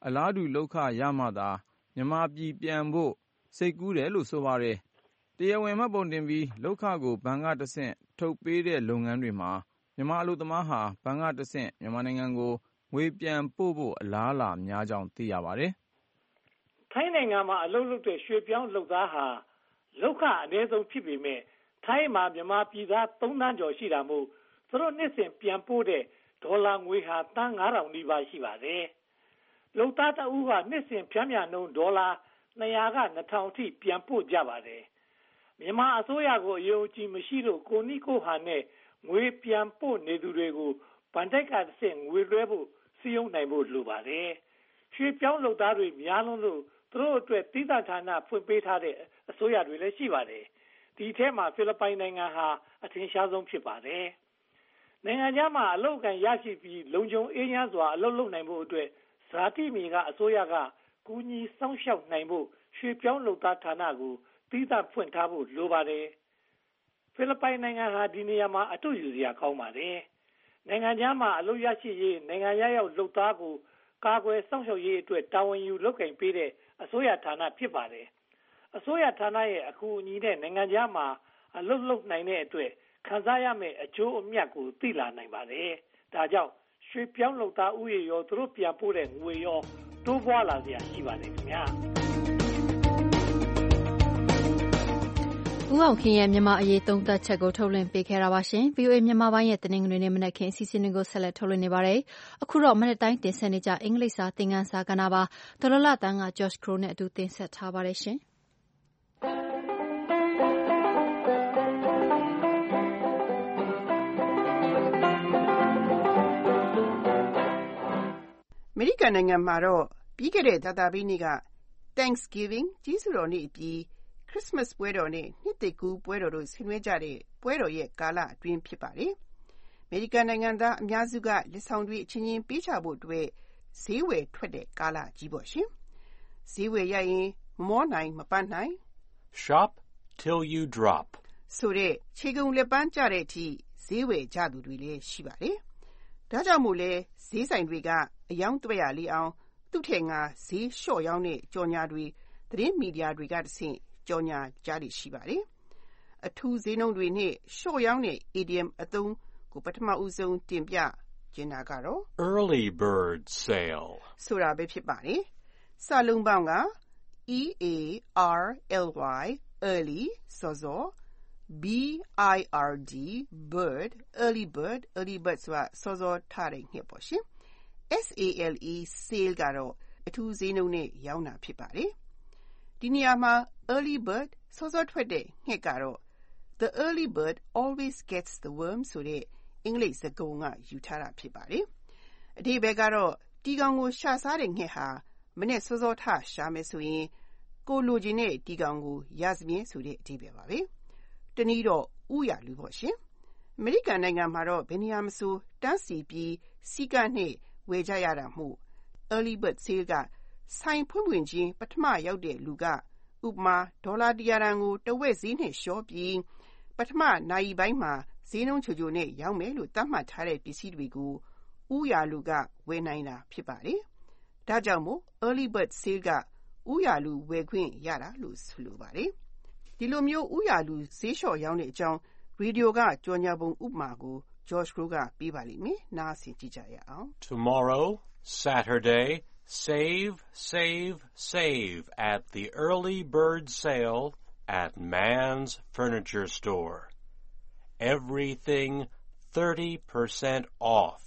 အလားတူလုပ်ခရမှသာမြန်မာပြည်ပြန်ဖို့စိတ်ကူးတယ်လို့ဆိုပါတယ်။တရားဝင်မှတ်ပုံတင်ပြီးလုပ်ခကိုဘဏ်ကတဆင့်ထုတ်ပေးတဲ့လုပ်ငန်းတွေမှာမြန်မာအလုပ်သမားဟာဘဏ်ကတဆင့်မြန်မာနိုင်ငံကိုငွေပြန်ပို့ဖို့အလားအလာများကြောင်းသိရပါတယ်။ထိုင်းနိုင်ငံမှာအလုပ်လုပ်တဲ့ရွှေပြောင်းလုပ်သားဟာလုပ်ခအနည်းဆုံးဖြစ်ပေမဲ့ထိုင်းမှာမြန်မာပြည်သားသုံးသန်းကျော်ရှိတာမို့သူတို့နှစ်စဉ်ပြန်ပို့တဲ့ဒေါ်လာငွေဟာသန်းငါးထောင်နီးပါးရှိပါတယ်။လုပ်သားတဦးဟာနှစ်စဉ်ဖြန်းဖြန်းနှုန်းဒေါ်လာနှစ်ရာကနှစ်ထောင်အထိပြန်ပို့ကြပါတယ်။မြန်မာအစိုးရကိုအယုံကြည်မရှိလို့ကိုနီကိုဟာနဲ့ငွေပြန်ပို့နေသူတွေကိုဗန်တိုက်ကတဆင့်ငွေလွှဲဖို့စီယုံနိုင်ဖို့လိုပါတယ်။ရွှေပြောင်းလုပ်သားတွေများလုံးလို့သူတို့အတွက်သီးသန့်ဌာနဖွင့်ပေးထားတဲ့အစိုးရတွေလည်းရှိပါတယ်။ဒီထဲမှာဖိလစ်ပိုင်နိုင်ငံဟာအထင်ရှားဆုံးဖြစ်ပါတယ်။နိုင်ငံခြားမှာအလုပ်အကိုင်ရရှိပြီးလုံခြုံအေးချမ်းစွာအလုပ်လုပ်နိုင်ဖို့အတွက်ဇာတိမြေကအစိုးရကကူညီစောင့်ရှောက်နိုင်ဖို့ရွှေပြောင်းလုပ်သားဌာနကိုသီးသန့်ဖွင့်ထားဖို့လိုပါတယ်။ဖိလစ်ပိုင်နိုင်ငံဟာဒီနေရာမှာအတူယူစရာကောင်းပါတယ်။နိုင်ငံခြားမှာအလုပ်ရရှိရေးနိုင်ငံရောက်လုပ်သားကိုကာကွယ်စောင့်ရှောက်ရေးအတွက်တာဝန်ယူလုပ်ကိုင်ပေးတဲ့အစိုးရဌာနဖြစ်ပါတယ်။အစိုးရဌာနရဲ့အကူအညီနဲ့နိုင်ငံခြားမှာအလုပ်လုပ်နိုင်တဲ့အတွက်ခံစားရမယ့်အကျိုးအမြတ်ကိုသိလာနိုင်ပါတယ်။ဒါကြောင့်ရွှေပြောင်းလုပ်သားဥယျာဉ်ရောသူတို့ပြန်ပို့တဲ့ငွေရောတိုးပွားလာစရာရှိပါတယ်ခင်ဗျာ။ဦးအောင်ခင်ရဲ့မြန်မာအရေးသုံးသပ်ချက်ကိုထုတ်လွှင့်ပေးခဲ့တာပါရှင်။ ဗွီအိုအေမြန်မာပိုင်းရဲ့တင်းငွေနေ့မနက်ခင်းအစီအစဉ်တွေကိုဆက်လက်ထုတ်လွှင့်နေပါတယ်။အခုတော့မနက်တိုင်းတင်ဆက်နေကြအင်္ဂလိပ်စာသင်ခန်းစာကဏ္ဍပါ။ဒေါ်လလတန်းက George Crow နဲ့အတူတင်ဆက်ထားပါတယ်ရှင်။ American နိုင်ငံမှာတော့ပြီးခဲ့တဲ့သာသပတေးနေ့က Thanksgiving ကျေးဇူးတော်နေ့အပြီး Christmas ပွဲတော်နဲ့နှစ်သစ်ကူးပွဲတော်တို့ဆင်နွှဲကြတဲ့ပွဲတော်ရဲ့ကာလအတွင်းဖြစ်ပါတယ်။ American နိုင်ငံသားအများစုကလက်ဆောင်တွေအချင်းချင်းပေးချဖို့အတွက်ဈေးဝယ်ထွက်တဲ့ကာလကြီးပေါ့ရှင်။ဈေးဝယ်ရရင်မမောနိုင်မပန်းနိုင် Shop till you drop ဆိုတဲ့ခြေကုန်လက်ပန်းကြတဲ့အထိဈေးဝယ်ကြသူတွေလည်းရှိပါတယ်။ဒါကြောင့်မို့လဲဈေးဆိုင်တွေကအယောင်းသွက်ရလေးအောင်သူ့ထက်ငါဈေးလျှော့ရောင်းတဲ့ကြော်ညာတွေသတင်းမီဒီယာတွေကတဆင့်ကြော်ညာကြားလိရှိပါတယ်။အထူးဈေးနှုန်းတွေနဲ့လျှော့ရောင်းတဲ့ idiom အသုံးကိုပထမဦးဆုံးတင်ပြကျင်တာကတော့ Early bird sale ဆိုတာပဲဖြစ်ပါတယ်။စာလုံးပေါင်းက E A R L Y early စောစော B I R D bird early bird early bird ဆိုတာစောစောထားတဲ့ငှက်ပေါ့ရှင်။ S A L E sale ကတော့အထူးဈေးနှုန်းနဲ့ရောင်းတာဖြစ်ပါတယ်။ဒီနေရာမှာ early bird စောစောထွက်တဲ့ငှက်ကတော့ The early bird always gets the worm ဆိုတဲ့အင်္ဂလိပ်စကားပုံကယူထားတာဖြစ်ပါတယ်။အဓိပ္ပာယ်ကတော့တီကောင်ကိုရှာစားတဲ့ငှက်ဟာမနေ့စောစောထရှာမယ်ဆိုရင်ကိုလိုချင်တဲ့တီကောင်ကိုရစမြဲဆိုတဲ့အဓိပ္ပာယ်ပါပဲ။တနည်းတော့ဥရလူပေါ့ရှင်။အမေရိကန်နိုင်ငံမှာတော့ဘယ်နေရာမဆိုတန်းစီပြီးစီကနဲ့ဝယ်ကြရတာမို့ early bird sale ကဆိုင်ဖွင့်ဖွင့်ချင်းပထမရောက်တဲ့လူကဥပမာဒေါ်လာတစ်ရာတန်ကိုတဝက်ဈေးနဲ့လျှော့ပြီးပထမနိုင်ပိုင်းမှာဈေးနှုန်းချိုချိုနဲ့ရောင်းမယ်လို့သတ်မှတ်ထားတဲ့ပစ္စည်းတွေကိုဥယာလူကဝယ်နိုင်တာဖြစ်ပါတယ်။ဒါကြောင့်မို့ early bird sale ကဥယာလူဝယ်ခွင့်ရတာလို့ဆိုလိုပါတယ်။ဒီလိုမျိုးဥယာလူဈေးလျှော့ရောင်းတဲ့အကြောင်းရေဒီယိုကကြော်ညာပုံဥပမာကို George Crow ကပေးပါလိမ့်မယ်။နားဆင်ကြည့်ကြရအောင်။ Tomorrow, Saturday, save, save, save at the early bird sale at Man's Furniture Store. Everything thirty percent off.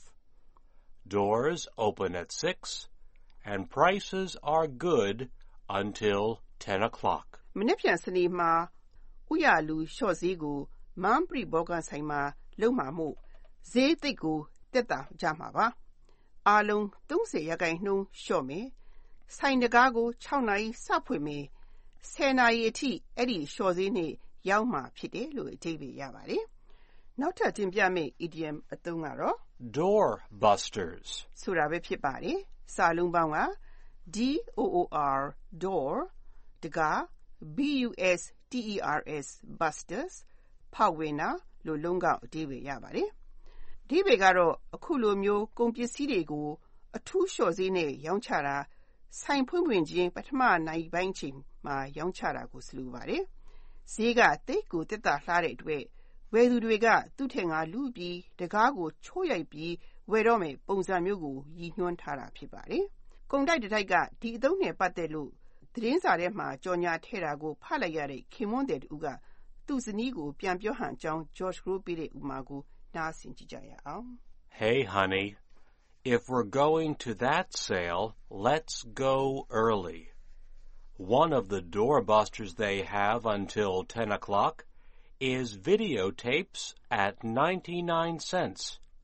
Doors open at six and prices are good until ten o'clock. မနေ့ပြန်စနေမှာဥယာလူလျှော့ဈေးကိုမန်ပရီဘောကန်ဆိုင်မှာလုံးမှာမို့ဈေးသိပ်ကိုတက်တာကြမှာပါအားလုံးသုံးဆယ်ရာခိုင်နှုန်းလျှော့မယ်ဆိုင်တကားကို၆နာရီစဖွင့်မယ်ဆယ်နာရီအထိအဲ့ဒီလျှော့ဈေးနဲ့ရောင်းမှာဖြစ်တယ်လို့အဓိပ္ပာယ်ရပါတယ်နောက်ထပ်တင်ပြမယ့် idiom အသုံးကတော့ door busters ဆိုတာပဲဖြစ်ပါတယ်စာလုံးပေါင်းက D O O R door တကား B U S T E R S busters ဖောက်ဝင်တာလို့လုံးကောက်အဓိပ္ပာယ်ရပါတယ်အဓိပ္ပာယ်ကတော့အခုလိုမျိုးကုန်ပစ္စည်းတွေကိုအထူးလျှော့ဈေးနဲ့ရောင်းချတာဆိုင်ဖွင့်ဖွင့်ချင်းပထမနိုင်ပိုင်းချိန်မှာရောင်းချတာကိုဆိုလိုပါတယ်။ဈေးကတိတ်ကိုတက်တာလှတဲ့အတွက်ဝယ်သူတွေကသူ့ထက်ငါလူပြီးတကားကိုချိုးရိုက်ပြီးဝယ်တော့မယ်ပုံစံမျိုးကိုရည်ညွှန်းထားတာဖြစ်ပါတယ်။ကုန်တိုက်တစ်တိုက်ကဒီအသုံးနဲ့ပတ်သက်လို့သတင်းစာထဲမှာကြော်ညာထည့်တာကိုဖတ်လိုက်ရတဲ့ခင်မွန်းတဲ့တူကသူ့ဇနီးကိုပြန်ပြောဟန်ကြောင်း George Group ပေးတဲ့ဥမာကိုနားဆင်ကြည့်ကြရအောင် Hey, honey, if we're going to that sale, let's go early. One of the doorbusters they have until ten o'clock is videotapes at ninety-nine cents,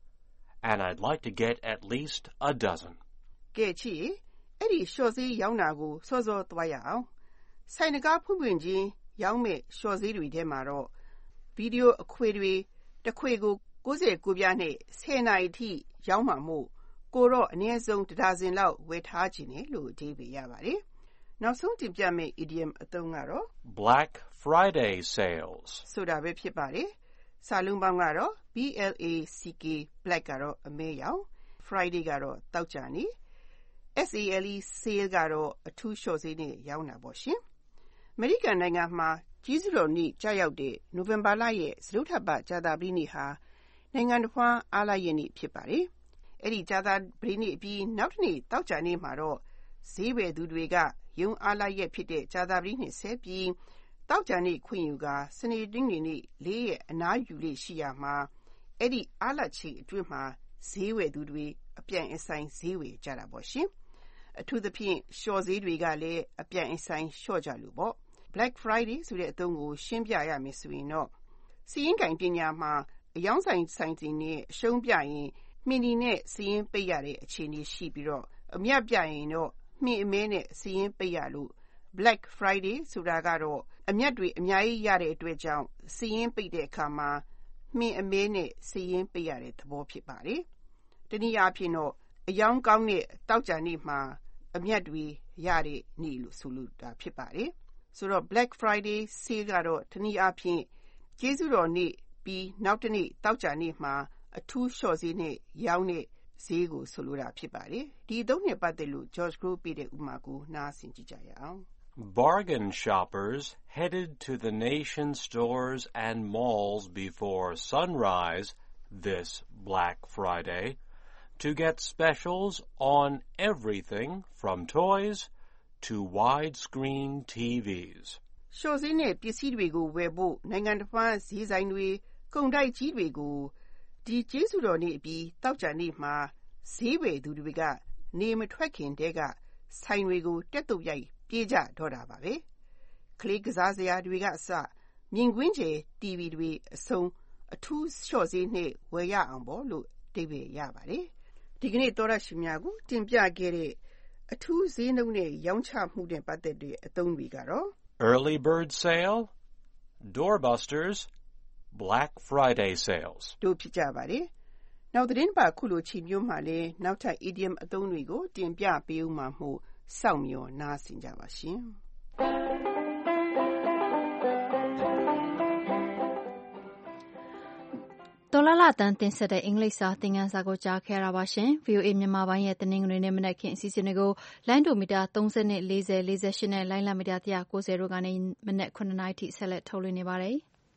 and I'd like to get at least a dozen. ကဲချီအဲ့ဒီရှော့ဈေးရောင်းတာကိုစောစောသွားရအောင်ဆိုင်တကားဖွင့်ဖွင့်ချင်းရောင်းမဲ့ရှော့ဈေးတွေထဲမှာတော့ဗီဒီယိုအခွေတွေတစ်ခွေကိုninety-nineပြားနဲ့tenနာရီထိရောင်းမှာမို့ကိုတော့အနည်းဆုံးတစ်ဒါဇင်လောက်ဝယ်ထားခြင်းနဲ့လို့အဓိပ္ပာယ်ရပါတယ်နောက်ဆုံးတင်ပြမယ့် idiom အသုံးကတော့ Black Friday sales ဆိုတာပဲဖြစ်ပါတယ်စာလုံးပေါင်းကတော့ B L A C K Black ကတော့အမဲရောင် Friday ကတော့တောက်ကြနေ့ S A L E sale ကတော့အထူးလျှော့ဈေးနဲ့ရောင်းတာပေါ့ရှင်အမေရိကန်နိုင်ငံမှာကြီးစုတော်နေ့ကြာရောက်တဲ့နိုဝင်ဘာလရဲ့စတုတ္ထပတ်ကြာသပတေးနေ့ဟာနိုင်ငံတော်ဖွားအားလပ်ရက်နေ့ဖြစ်ပါတယ်အဲ့ဒီကြာသပတေးနေ့အပြီးနောက်တစ်နေ့တောက်ကြနေ့မှာတော့ဈေးဝယ်သူတွေကယုံအားလပ်ရက်ဖြစ်တဲ့ကြာသပတေးနေ့ဆက်ပြီးတောက်ကြနေ့ခွင့်ယူကစနေတင်းနေ့နေ့လေးရက်အနားယူလေးရှိရမှာအဲ့ဒီအားလပ်ချိန်အတွင်းမှာဈေးဝယ်သူတွေအပြန်အဆိုင်ဈေးဝယ်ကြတာပေါ့ရှင်အထူးသဖြင့်ရှော့ဈေးတွေကလည်းအပြန်အဆိုင်လျှော့ကြလို့ပေါ့ Black Friday ဆိုတဲ့အသုံးကိုရှင်းပြရမယ်ဆိုရင်တော့စီးရင်ကင်ပညာမှာအယောင်းဆိုင်ဆိုင်တင်နဲ့အရှုံးပြရင်မှင်ဒီနဲ့စီးရင်ပိတ်ရတဲ့အခြေအနေရှိပြီးတော့အမြတ်ပြရင်တော့မှင်အမဲနဲ့စီးရင်ပိတ်ရလို့ Black Friday ဆိုတာကတော့အမြတ်တွေအများကြီးရတဲ့အတွက်ကြောင့်စီးရင်ပိတ်တဲ့အခါမှာမှင်အမဲနဲ့စီးရင်ပိတ်ရတဲ့သဘောဖြစ်ပါတယ်တနည်းအားဖြင့်တော့အယောင်းကောင်းတဲ့တောက်ကြနေ့မှာအမြတ်တွေရတဲ့နေ့လို့ဆိုလိုတာဖြစ်ပါတယ်ဆိုတော့ Black Friday sale ကတော့တနည်းအားဖြင့်ကျေးဇူးတော်နေ့ပြီးနောက်တစ်နေ့တောက်ကြနေ့မှာအထူးလျှော့ဈေးနဲ့ရောင်းတဲ့ဈေးကိုဆိုလိုတာဖြစ်ပါတယ်ဒီအသုံးနဲ့ပတ်သက်လို့ George Group ပေးတဲ့ဥမာကိုနားဆင်ကြည့်ကြရအောင် Bargain shoppers headed to the nation's stores and malls before sunrise this Black Friday to get specials on everything from toys to widescreen T Vs. ရှော့ဈေးနဲ့ပစ္စည်းတွေကိုဝယ်ဖို့နိုင်ငံတစ်ပါးဈေးဆိုင်တွေကုန်တိုက်ကြီးတွေကိုဒီကျေးဇူးတော်နေ့အပြီးတောက်ကြနေ့မှာဈေးဝယ်သူတွေကနေမထွက်ခင်တည်းကဆိုင်တွေကိုတက်တုတ်ရိုက်ပြေးကြတော့တာပါပဲကလေးကစားစရာတွေကအစမြင်ကွင်းကျယ် T V တွေအဆုံးအထူးလျှော့ဈေးနဲ့ဝယ်ရအောင်ပေါ့လို့အဓိပ္ပာယ်ရပါတယ်ဒီကနေ့သောရရှိများကိုတင်ပြခဲ့တဲ့အထူးဈေးနှုန်းနဲ့ရောင်းချမှုနဲ့ပတ်သက်တဲ့အသုံးတွေကတော့ Early bird sale, doorbusters, Black Friday sales. တို့ဖြစ်ကြပါတယ်နောက်သတင်းပါခုလိုချီမျိုးမှလည်းနောက်ထပ် idiom အသုံးတွေကိုတင်ပြပေးဦးမှာမို့စောင့်မျှော်နားဆင်ကြပါရှင်တော်လာလာတန်တင်ဆက်တဲ့အင်္ဂလိပ်စာသင်ခန်းစာကိုကြားခဲ့ရပါရှင် V O A မြန်မာပိုင်းရဲ့တင်းငွေနဲ့မနက်ခင်းအစီအစဉ်တွေကိုလိုင်းဒိုမီတာthirty, forty, forty-eightနဲ့လိုင်းလမီတာone ninetyတို့ကနေမနက်nineနာရီထိဆက်လက်ထုတ်လွှင့်နေပါတယ်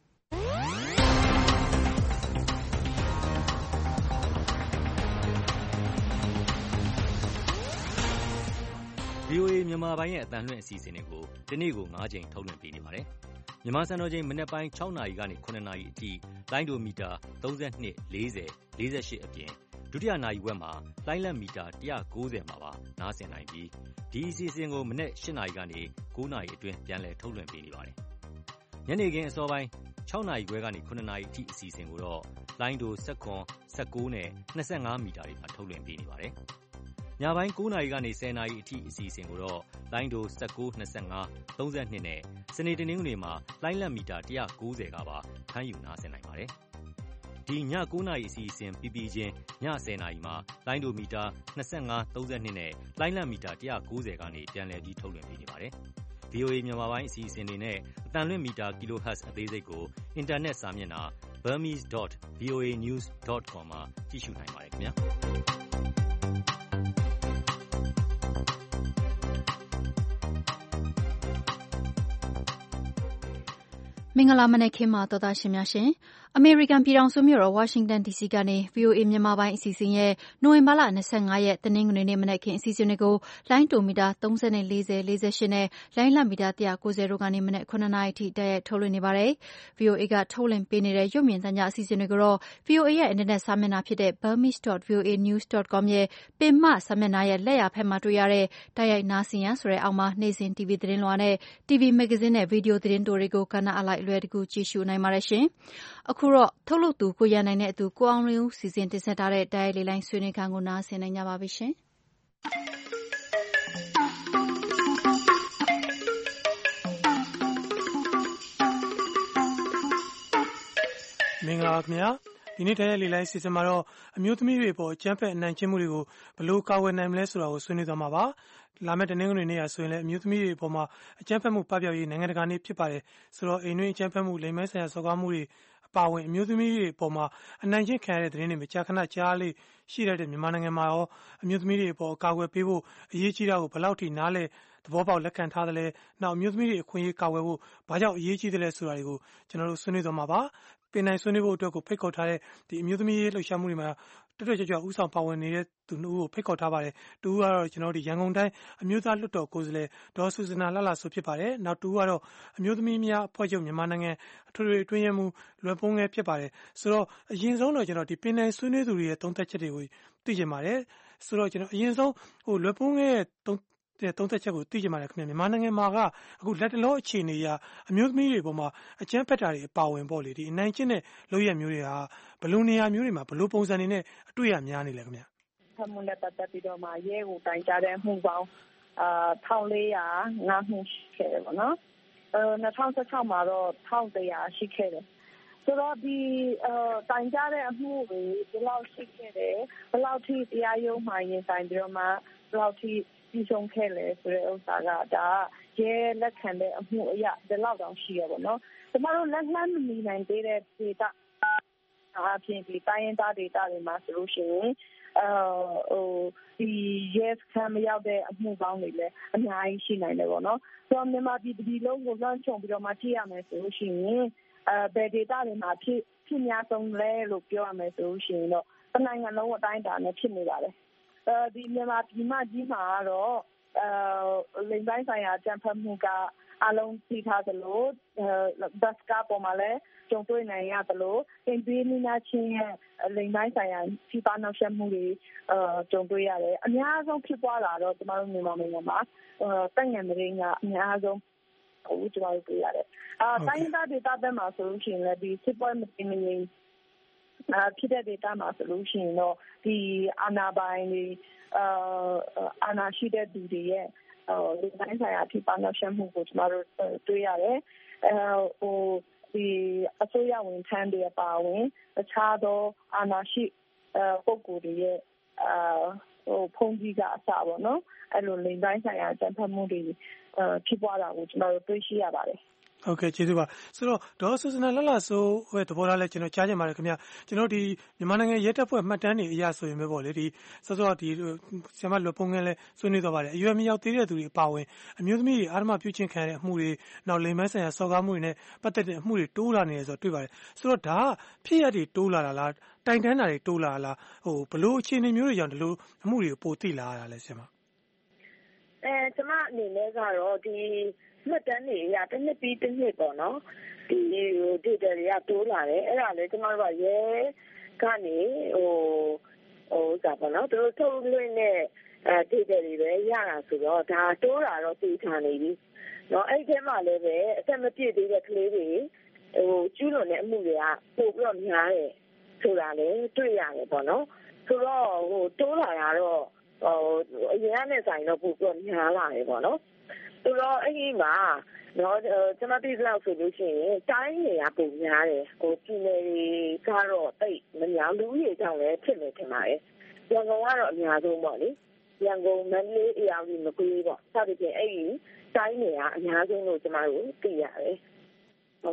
V O A မြန်မာပိုင်းရဲ့အသံလွှင့်အစီအစဉ်တွေကိုဒီနေ့ကိုfiveချိန်ထုတ်လွှင့်ပေးနေပါတယ်မြန်မာစံတော်ချိန်မနက်ပိုင်းsixနာရီကနေsevenနာရီအထိလိုင်းဒိုမီတာthirty-two, forty, forty-eightအပြင်ဒုတိယနာရီဝက်မှာလိုင်းလက်မီတာone ninetyမှာပါနားဆင်နိုင်ပြီးဒီအစီအစဉ်ကိုမနက်eightနာရီကနေnineနာရီအတွင်းပြန်လည်ထုတ်လွှင့်ပေးနေပါတယ်ညနေခင်းအစောပိုင်းsixနာရီခွဲကနေsevenနာရီအထိအစီအစဉ်ကိုတော့လိုင်းဒိုeleven, nineteenနဲ့twenty-fiveမီတာတွေမှာထုတ်လွှင့်ပေးနေပါတယ်ညပိုင်းnineနာရီကနေtenနာရီအထိအစီအစဉ်ကိုတော့လိုင်းဒိုnineteen, twenty-five, thirty-twoနဲ့စနေတနင်္ဂနွေမှာလိုင်းလက်မီတာone ninetyကပါဖမ်းယူနားဆင်နိုင်ပါတယ်။ဒီညnineနာရီအစီအစဉ်ပြီးပြီးချင်းညtenနာရီမှာလိုင်းဒိုမီတာtwenty-five, thirty-twoနဲ့လိုင်းလက်မီတာone ninetyကနေပြန်လည်ပြီးထုတ်လွှင့်ပေးနေပါတယ်။ V O A မြန်မာပိုင်းအစီအစဉ်တွေနဲ့အသံလွှင့်မီတာ kilohertz အသေးစိတ်ကိုအင်တာနက်စာမျက်နှာ burmese dot v o a news dot com မှာကြည့်ရှုနိုင်ပါတယ်ခင်ဗျာ။မင်္ဂလာမနက်ခင်းပါသောသားရှင်များရှင်အမေရိကန်ပြည်ထောင်စုမြို့တော်ဝါရှင်တန် ဒီ စီ ကနေ ဗွီအိုအေမြန်မာပိုင်းအစီအစဉ်ရဲ့နိုဝင်ဘာလ၂၅ရက်တနင်္ဂနွေနေ့မနက်ခင်းအစီအစဉ်တွေကိုလိုင်းတိုမီတာ၃၀ ၄၀ ၄၈နဲ့လိုင်းလမီတာ၁၉၀တို့ကနေမနက်ခုနှစ်နာရီထိတိုက်ရိုက်ထုတ်လွှင့်နေပါတယ်။ ဗွီအိုအေကထုတ်လွှင့်ပေးနေတဲ့ရုပ်မြင်သံကြားအစီအစဉ်တွေကိုတော့ ဗွီအိုအေရဲ့အင်တာနက်စာမျက်နှာဖြစ်တဲ့ burmese dot voa news dot com ရဲ့ပင်မစာမျက်နှာရဲ့လက်ရာဖက်မှာတွေ့ရတဲ့တိုက်ရိုက်နားဆင်ရန်ဆိုတဲ့အောက်မှာနေ့စဉ် တီဗီ သတင်းလွှာနဲ့ တီဗီ မဂ္ဂဇင်းနဲ့ဗီဒီယိုသတင်းတိုတွေကိုကဏ္ဍအလိုက်အလွယ်တကူကြည့်ရှုနိုင်ပါတယ်ရှင်။အခုတော့ထုတ်လုပ်သူကိုရန်နိုင်နဲ့အတူကိုအောင်လွင်ဦးစီစဉ်တင်ဆက်ထားတဲ့တိုက်ရိုက်လေးလိုင်းဆွေးနွေးခန်းကိုနားဆင်နိုင်ကြပါပြီရှင်။မင်္ဂလာပါခင်ဗျာဒီနေ့တိုက်ရိုက်လေးလိုင်းစီစဉ်မှာတော့အမျိုးသမီးတွေပေါ်ကျန်းဖက်အနိုင်ကျင့်မှုတွေကိုဘယ်လိုကာကွယ်နိုင်မလဲဆိုတာကိုဆွေးနွေးသွားမှာပါလာမယ့်တနင်္ဂနွေနေ့ရာဆိုရင်လည်းအမျိုးသမီးတွေပေါ်မှာအကြမ်းဖက်မှုပပျောက်ရေးနိုင်ငံတကာနေ့ဖြစ်ပါတယ်ဆိုတော့အိမ်တွင်းအကြမ်းဖက်မှုလိမ်မိုင်းဆိုင်ရာစော်ကားမှုတွေအပါအဝင်အမျိုးသမီးတွေပေါ်မှာအနိုင်ကျင့်ခံရတဲ့သတင်းတွေမကြာခဏကြားလေးရှိရတဲ့မြန်မာနိုင်ငံမှာရောအမျိုးသမီးတွေပေါ်ကာကွယ်ပေးဖို့အရေးကြီးတာကိုဘယ်လောက်ထိနားလဲသဘောပေါက်လက်ခံထားတယ်လဲနောက်အမျိုးသမီးတွေအခွင့်အရေးကာကွယ်ဖို့ဘာကြောင့်အရေးကြီးတယ်လဲဆိုတာတွေကိုကျွန်တော်တို့ဆွေးနွေးသွားမှာပါပင်နိုင်ဆွေးနွေးဖို့အတွက်ကိုဖိတ်ခေါ်ထားတဲ့ဒီအမျိုးသမီးလှုပ်ရှားမှုတွေမှာတက်တက်ကြွကြွဥဆောင်ပါဝင်နေတဲ့သူတို့ကိုဖိတ်ခေါ်ထားပါတယ်တူကတော့ကျွန်တော်တို့ရန်ကုန်တိုင်းအမျိုးသားလွှတ်တော်ကိုယ်စားလှယ်ဒေါ်စုစနာလှလှဆိုဖြစ်ပါတယ်နောက်တူကတော့အမျိုးသမီးများအဖွဲ့ချုပ်မြန်မာနိုင်ငံအထွေထွေအတွင်းရေးမှူးလွယ်ပုံးငယ်ဖြစ်ပါတယ်ဆိုတော့အရင်ဆုံးတော့ကျွန်တော်ဒီပင်နိုင်ဆွေးနွေးသူတွေရဲ့သုံးသက်ချက်တွေကိုသိချင်ပါတယ်ဆိုတော့ကျွန်တော်အရင်ဆုံးဟိုလွယ်ပုံးငယ်ရဲ့သုံးတဲ့သုံးသက်ချက်ကိုသိချင်ပါတယ်ခင်ဗျမြန်မာနိုင်ငံမှာကအခုလက်တလောအခြေအနေအရအမျိုးသမီးတွေပေါ်မှာအကြမ်းဖက်တာတွေအပါဝင်ပေါ့လေဒီအနိုင်ကျင့်တဲ့လုပ်ရမျိုးတွေဟာဘယ်လိုနေရာမျိုးတွေမှာဘယ်လိုပုံစံတွေနဲ့အတွေ့အများနေလဲခင်ဗျဖမှုနဲ့ပတ်သက်ပြီးတော့မှရဲကိုတိုင်ကြားတဲ့မှုပေါင်းအာ၁၄၀၅မှုရှိခဲ့တယ်ပေါ့နော်အဲ၂၀၁၆မှာတော့၁၁၀၀ရှိခဲ့တယ်ဆိုတော့ဒီအဲတိုင်ကြားတဲ့အမှုတွေဘယ်လောက်ရှိခဲ့တယ်ဘယ်လောက်ထိတရားရုံးမှာရင်ဆိုင်ပြီးတော့မှဘယ်လောက်ထိပြီးဆုံးခဲ့လဲဆိုတဲ့ဥစ္စာကဒါရဲလက်ခံတဲ့အမှုအရာဒီလောက်တောင်ရှိရပါတော့။ကျမတို့လက်လှမ်းမမီနိုင်သေးတဲ့ဒေတာအပြင်ဒီတိုင်းရင်းသားဒေတာတွေမှာဆိုလို့ရှိရင်အဲဟိုဒီရဲခံမရောက်တဲ့အမှုပေါင်းတွေလည်းအများကြီးရှိနိုင်တယ်ပေါ့နော်။ဆိုတော့မြန်မာပြည်ဒီလုံးကိုလွှမ်းခြုံပြီးတော့မှကြည့်ရမယ်ဆိုလို့ရှိရင်အဲဘယ်ဒေတာတွေမှာဖြစ်ဖြစ်များဆုံးလဲလို့ပြောရမယ်ဆိုလို့ရှိရင်တော့တနိုင်ငံလုံးအတိုင်းအတာနဲ့ဖြစ်နေပါတယ်။အဲဒီမြန်မာပြည်မကြီးမှာတော့အဲလိမ်ပိုင်းဆိုင်ရာကြံဖတ်မှုကအလုံးသိထားသလိုဘတ်ကပေါ်မှာလည်းကြုံတွေ့နိုင်ရသလိုအင်ဒီနီနာချင်းရဲ့လိမ်ပိုင်းဆိုင်ရာစီပါနောက်ဆက်မှုတွေအဲကြုံတွေ့ရတယ်အများဆုံးဖြစ်ပွားလာတော့ကျမတို့မြန်မာနိုင်ငံမှာအဲတိုင်ငံမရင်းကအများဆုံးဟိုကျမတို့တွေ့ရတယ်အာတိုင်းဒေသဒေသဘက်မှာဆိုလို့ရှိရင်လည်းဒီစစ်ပွဲမတင်မငြိမ်အာဖြစ်တဲ့ဒေသမှာဆိုလို့ရှိရင်တော့ဒီအာဏာပိုင်တွေအာအာဏာရှိတဲ့သူတွေရဲ့လူတိုင်းဆိုင်ရာဖြစ်ပါနောက်ဆက်မှုကိုကျမတို့တွေ့ရတယ်အဲဟိုဒီအစိုးရဝန်ထမ်းတွေအပါအဝင်အခြားသောအာဏာရှိပုဂ္ဂိုလ်တွေရဲ့အာဟိုဖုန်းကြီးကအစပေါ့နော်အဲ့လိုလိမ်တိုင်းဆိုင်ရာစံဖတ်မှုတွေဖြစ်ပွားတာကိုကျမတို့တွေ့ရှိရပါတယ်ဟုတ်ကဲ့ကျေးဇူးပါဆိုတော့ဒေါ်ဆူဇနာလှလှဆိုဟဲ့သဘောထားလဲကျွန်တော်ကြားချင်ပါတယ်ခင်ဗျကျွန်တော်ဒီမြန်မာနိုင်ငံရဲတပ်ဖွဲ့မှတ်တမ်းတွေအရဆိုရင်ပဲပေါ့လေဒီစောစောဒီဆရာမလွယ်ပုံငယ်လဲဆွေးနွေးသွားပါတယ်အရွယ်မရောက်သေးတဲ့သူတွေအပါအဝင်အမျိုးသမီးတွေအာဓမ္မပြုကျင့်ခံရတဲ့အမှုတွေနောက်လိမ်မိုင်းဆိုင်ရာစော်ကားမှုတွေနဲ့ပတ်သက်တဲ့အမှုတွေတိုးလာနေတယ်ဆိုတော့တွေ့ပါတယ်ဆိုတော့ဒါကဖြစ်ရတွေတိုးလာတာလားတိုင်တန်းတာတွေတိုးလာလားဟိုဘလို့အခြေအနေမျိုးတွေကြောင့်ဒီလိုအမှုတွေကိုပိုသိလာရတာလဲဆရာမအဲကျွန်မအနေနဲ့ကတော့ဒီမှတ်တမ်းတွေအရတစ်နှစ်ပြီးတစ်နှစ်ပေါ့နော်ဒီဟိုဒေတာတွေကတိုးလာတယ်အဲ့ဒါလည်းကျမတို့ကရဲကနေဟိုဟိုဇာပေါ့နော်သူတို့ထုတ်လွှင့်တဲ့အဲဒေတာတွေပဲရတာဆိုတော့ဒါတိုးလာတော့သိချာနေပြီနော်အဲ့ဒီထဲမှာလည်းပဲအသက်မပြည့်သေးတဲ့ကလေးတွေဟိုကျူးလွန်တဲ့အမှုတွေကပို့ပြီးတော့များတယ်ဆိုတာလည်းတွေ့ရတယ်ပေါ့နော်ဆိုတော့ဟိုတိုးလာတာတော့ဟိုအရင်ကနဲ့ဆိုင်တော့ပို့ပြီးတော့များလာတယ်ပေါ့နော်ဆိုတော့အဲ့ဒီမှာနော်ကျွန်တော်သိသလောက်ဆိုလို့ရှိရင်တိုင်းနေရာပုံများတယ်ဟိုပြည်နယ်တွေကတော့တိတ်မများလူကြီးကြောင့်လည်းဖြစ်နေတယ်မှာရယ်ရန်ကုန်ကတော့အများဆုံးပေါ့လေရန်ကုန်မန္တလေးအရာကြီးမကွေးပေါ့စသဖြင့်အဲ့ဒီတိုင်းနေရာအများဆုံးလို့ကျွန်တော်တို့သိရတယ်ဟုတ်ကဲ့ဟ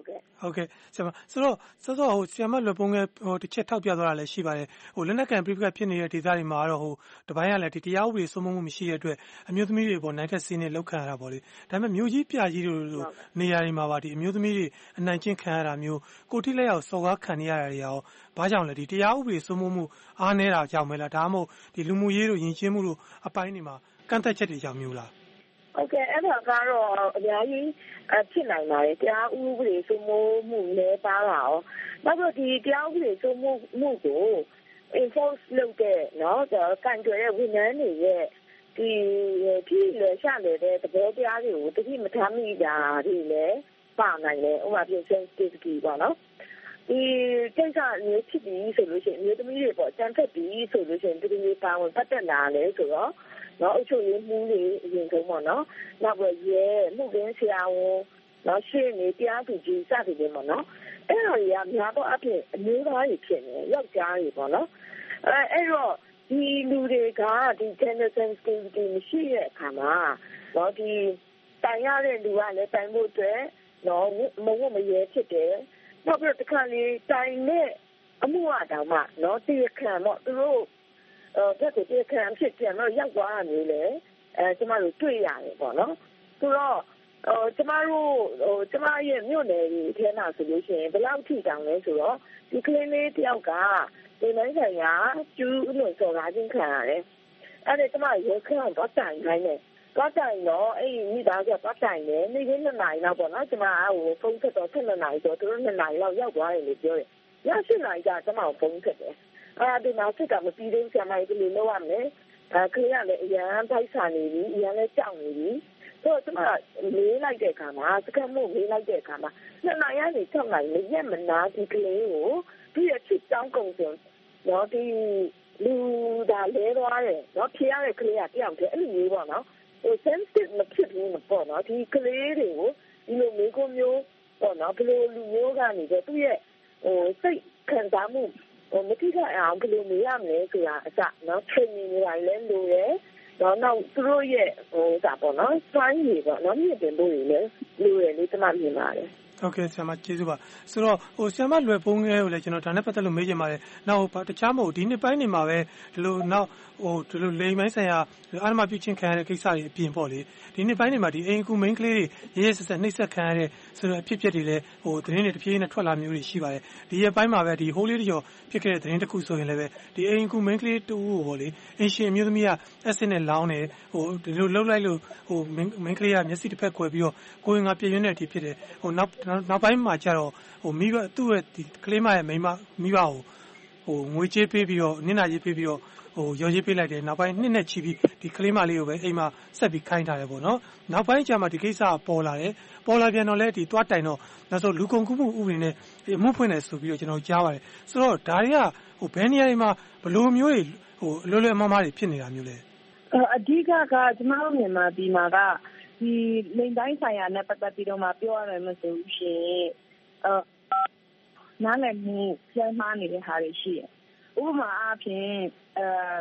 ဟုတ်ကဲ့ဆရာမဆိုတော့စောစောဟိုဆရာမလွယ်ပုံငယ်ဟိုတစ်ချက်ထောက်ပြသွားတာလည်းရှိပါတယ်ဟိုလက်နက်ကန်ပြိပကဖြစ်နေတဲ့ဒေသတွေမှာတော့ဟိုတပိုင်းကလည်းဒီတရားဥပဒေစိုးမိုးမှုမရှိတဲ့အတွက်အမျိုးသမီးတွေပေါ်နိုင်တဲ့စီးနေလောက်ခံရတာပေါ့လေဒါပေမဲ့မြို့ကြီးပြကြီးတို့လိုနေရာတွေမှာပါဒီအမျိုးသမီးတွေအနိုင်ကျင့်ခံရတာမျိုးကိုတိလက်ရောက်စော်ကားခံရတာတွေရောဘာကြောင့်လဲဒီတရားဥပဒေစိုးမိုးမှုအားနည်းတာကြောင့်ပဲလားဒါမှမဟုတ်ဒီလူမှုရေးတို့ယဉ်ကျေးမှုတို့အပိုင်းတွေမှာကန့်သက်ချက်တွေကြောင့်မျိုးလားဟုတ်ကဲ့အဲ့ဒါကတော့အများကြီးဖြစ်နိုင်ပါတယ်တရားဥပဒေစိုးမိုးမှုလည်းပါတာရောနောက်တော့ဒီတရားဥပဒေစိုးမိုးမှုကို enforce လုပ်တဲ့နော်ကန်ကြွယ်တဲ့ဝန်ထမ်းတွေရဲ့ဒီပြည်လေရှာနေတဲ့သဘောတရားတွေကိုတတိမထားမိတာတွေလည်းပါနိုင်တယ်ဥပမာပြည့်စုံ sensitivity ပေါ့နော်ဒီကိစ္စမျိုးဖြစ်ပြီးဆိုလို့ရှိရင်အမျိုးသမီးတွေပေါ့စံဖက်ပြီးဆိုလို့ရှိရင်ဒီလိုပါဝင်ပတ်သက်လာလဲဆိုတော့နော်အချို့ရေးမှုတွေအရင်ဆုံးပေါ့နော်နောက်ပြီးရဲမှုရင်းဆရာဝန်နော်ရှင်းနေတရားသူကြီးစသည်တွေပေါ့နော်အဲ့ဒါတွေကများတော့အဖြစ်အမျိုးသားတွေဖြစ်နေယောက်ျားတွေပေါ့နော်အဲအဲ့တော့ဒီလူတွေကဒီ gender sensitivity မရှိတဲ့အခါမှာနော်ဒီတိုင်ရတဲ့လူကလည်းတိုင်ဖို့အတွက်နော်မဟုတ်မရဲဖြစ်တယ်နောက်ပြီးတခါလေတိုင်နဲ့အမှုအတောင်မှနော်တရခံတော့သူတို့အဲတက်တဲ့ခံဖြစ်ပြန်တော့ရောက်သွားတာမျိုးလေအဲကျမတို့တွေ့ရတယ်ပေါ့နော်ဆိုတော့ဟိုကျမတို့ဟိုကျမရဲ့မြို့နယ်ကြီးအထဲမှာဆိုလို့ရှိရင်ဘယ်လောက်ထိတောင်လဲဆိုတော့ဒီကလေးလေးတယောက်ကဒီနိုင်ဆိုင်ရာကျူးလို့စော်ကားခြင်းခံရတယ်အဲ့ဒါကျမရေခန့်တော့တိုင်ခိုင်းတယ်တော့တိုင်တော့အဲ့ဒီမိသားစုတော့တိုင်တယ်နေ့ကနှစ်နာရီလောက်ပေါ့နော်ကျမဟိုဖုန်းဆက်တော့ဆက်နှစ်နာရီဆိုသူတို့နှစ်နာရီလောက်ရောက်သွားတယ်လို့ပြောတယ်ည၈နာရီကျကျမဖုန်းဆက်တယ်အဲဒီမှာစိတ်ကမပြီးသေးဘူးဆရာမကြီးကလေးလောက်ရမယ်အဲခရရလည်းအရန်ဖိုက်ဆာနေပြီအရန်လည်းကြောက်နေပြီဆိုတော့ကျမလေးလိုက်တဲ့အခါမှာစကတ်မှုလေးလိုက်တဲ့အခါမှာနှစ်နာရီကနေ၆နာရီမရက်မနာဒီကလေးကိုဒီအချစ်တောင်းကုန်စုံတော့ဒီလူဒါလဲသွားတယ်နော်ဖြေရတဲ့ကလေးကတယောက်တည်းအဲ့လိုမျိုးပေါ့နော်ဟို sensitive မဖြစ်ဘူးပေါ့နော်ဒီကလေးတွေကိုဒီလိုမျိုးကိုမျိုးပေါ့နော်ဘယ်လိုလူမျိုးကနေတော့သူ့ရဲ့ဟိုစိတ်ခံစားမှုဟိုမတိကျအောင်ဘယ်လိုနေရမလဲဆိုတာအစနော် training တွေလည်းလိုရဲတော့နောက်သူတို့ရဲ့ဟိုဒါပေါ့နော် sign တွေပေါ့နော်မြင်တင်ဖို့တွေလည်းလိုရလို့ကျွန်မမြင်ပါတယ်ဟုတ်ကဲ့ဆရာမကျေးဇူးပါဆိုတော့ဟိုဆရာမလွယ်ပုံငယ်ကိုလည်းကျွန်တော်ဒါနဲ့ပတ်သက်လို့မေးချင်ပါတယ်နောက်တခြားမဟုတ်ဒီနှစ်ပိုင်းနေမှာပဲဒီလိုနောက်ဟိုဒီလိုလိမ်ပိုင်းဆိုင်ရာအာရမပြုချင်းခံရတဲ့ကိစ္စတွေအပြင်ပေါ့လေဒီနှစ်ပိုင်းနေမှာဒီအိမ်ကူ main ကလေးတွေရေးရေးဆက်ဆက်နှိပ်စက်ခံရတဲ့ဆိုတော့အဖြစ်အပျက်တွေလည်းဟိုသတင်းတွေတစ်ပြေးနဲ့ထွက်လာမျိုးတွေရှိပါတယ်ဒီရက်ပိုင်းမှာပဲဒီဟိုးလေးတကျော်ဖြစ်ခဲ့တဲ့သတင်းတစ်ခုဆိုရင်လည်းပဲဒီအိမ်ကူ main ကလေးတူကိုပေါ့လေအင်ရှင်အမျိုးသမီးက acid နဲ့လောင်းတယ်ဟိုဒီလိုလှုပ်လိုက်လို့ဟို main ကလေးကမျက်စိတစ်ဖက်ခွဲပြီးတော့ကိုယ်ငါပြည့်ရွံ့တဲ့အထိဖြစ်တယ်ဟိုနောက်နောက်ပိုင်းမှာကျတော့ဟိုမိဘသူ့ရဲ့ဒီကလေးမရဲ့မိမမိဘကိုဟိုငွေကြေးပေးပြီးတော့နင့်နာကြေးပေးပြီးတော့ဟိုရော်ရေးပေးလိုက်တယ်နောက်ပိုင်းနှစ်နဲ့ချီပြီးဒီကလေးမလေးကိုပဲအိမ်မှာဆက်ပြီးခိုင်းထားတယ်ပေါ့နော်နောက်ပိုင်းကျမှဒီကိစ္စကပေါ်လာတယ်ပေါ်လာပြန်တော့လဲဒီတွားတိုင်တော့နောက်ဆုံးလူကုန်ကူးမှုဥပဒေနဲ့အမှုဖွင့်တယ်ဆိုပြီးတော့ကျွန်တော်ကြားပါတယ်ဆိုတော့ဒါတွေကဟိုဘယ်နေရာတွေမှာဘယ်လိုမျိုးတွေဟိုအလွယ်လွယ်အမှားမှားတွေဖြစ်နေတာမျိုးလဲအဓိကကကျွန်တော်တို့မြန်မာပြည်မှာကဒီလိမ်တိုင်းဆိုင်ရာနဲ့ပတ်သက်ပြီးတော့မှပြောရမယ်ဆိုရှင်အဲနားလည်မှုပြန်မှားနေတဲ့ဟာတွေရှိတယ်ဥပမာအားဖြင့်အဲ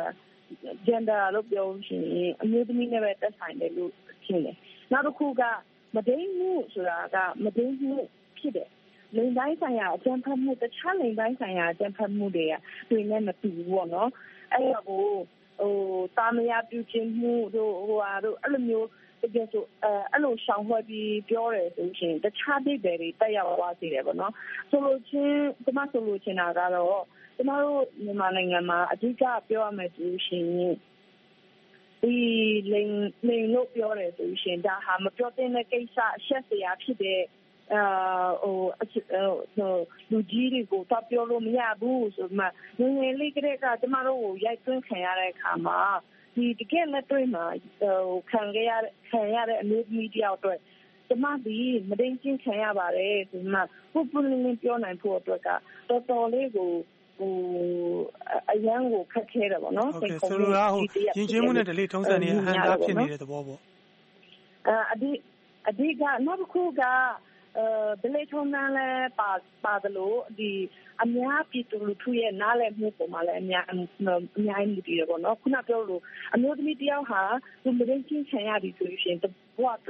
gender လို့ပြောရှင်အမျိုးသမီးနဲ့ပဲသက်ဆိုင်တယ်လို့ရှင်းတယ်နောက်တစ်ခုကမဒိန်းမှုဆိုတာကမဒိန်းမှုဖြစ်တယ်လိမ်တိုင်းဆိုင်ရာအကြံဖတ်မှုတခြားလိမ်တိုင်းဆိုင်ရာအကြံဖတ်မှုတွေကတွင်နဲ့မတူဘူးပေါ့နော်အဲ့တော့ဟိုတာမယာပြုခြင်းမှုတို့ဟိုဟာတို့အဲ့လိုမျိုးတကယ်ဆိုအဲအဲ့လိုရှောင်လွှဲပြီးပြောတယ်ဆိုရှင်တခြားဒိတ်တွေတက်ရောက်သွားစေတယ်ပေါ့နော်ဆိုလို့ချင်းဒီမှာဆိုလို့ချင်းတာကတော့ကျွန်တော်တို့မြန်မာနိုင်ငံမှာအဓိကပြောရမယ်ဆိုရှင်ဒီလိန်လိန်လို့ပြောတယ်ဆိုရှင်ဒါဟာမပြောတဲ့ကိစ္စအဆက်စရာဖြစ်တဲ့အာဟိုလူကြီးတွေကိုတော့ပြောလို့မရဘူးဆိုမှငွေငွေလေးကလေးကကျွန်တော်တို့ကိုရိုက်သွင်းခံရတဲ့အခါမှာဒီတကယ်လက်တွေ့မှာဟိုခံရခံရတဲ့အမျိုးသမီးတယောက်အတွက်ကျမဒီမဒိန်ချင်းခံရပါတယ်ဆိုမှပုပ္ပလင်းပြောနိုင်ဖို့အတွက်ကတော်တော်လေးကိုဟိုအရန်ကိုခက်ခဲတယ်ပေါ့နော်ဟုတ်ကဲ့ဆိုတော့ဟိုရင်ချင်းမှုနဲ့ဒလိထုံးစံနေအဟံတာဖြစ်နေတဲ့သဘောပေါ့အာအဒီအဒီကနောက်တစ်ခုကအဲဒလိထုံးစံလည်းပါပါတယ်လို့ဒီအများပြည်သူလူထုရဲ့နားလည်မှုပုံမှာလည်းအများအများကြီးတည်တယ်ပေါ့နော်ခုနပြောလို့အမျိုးသမီးတယောက်ဟာသူမဒိန်ချင်းခံရပြီဆိုရင်ဘဝတ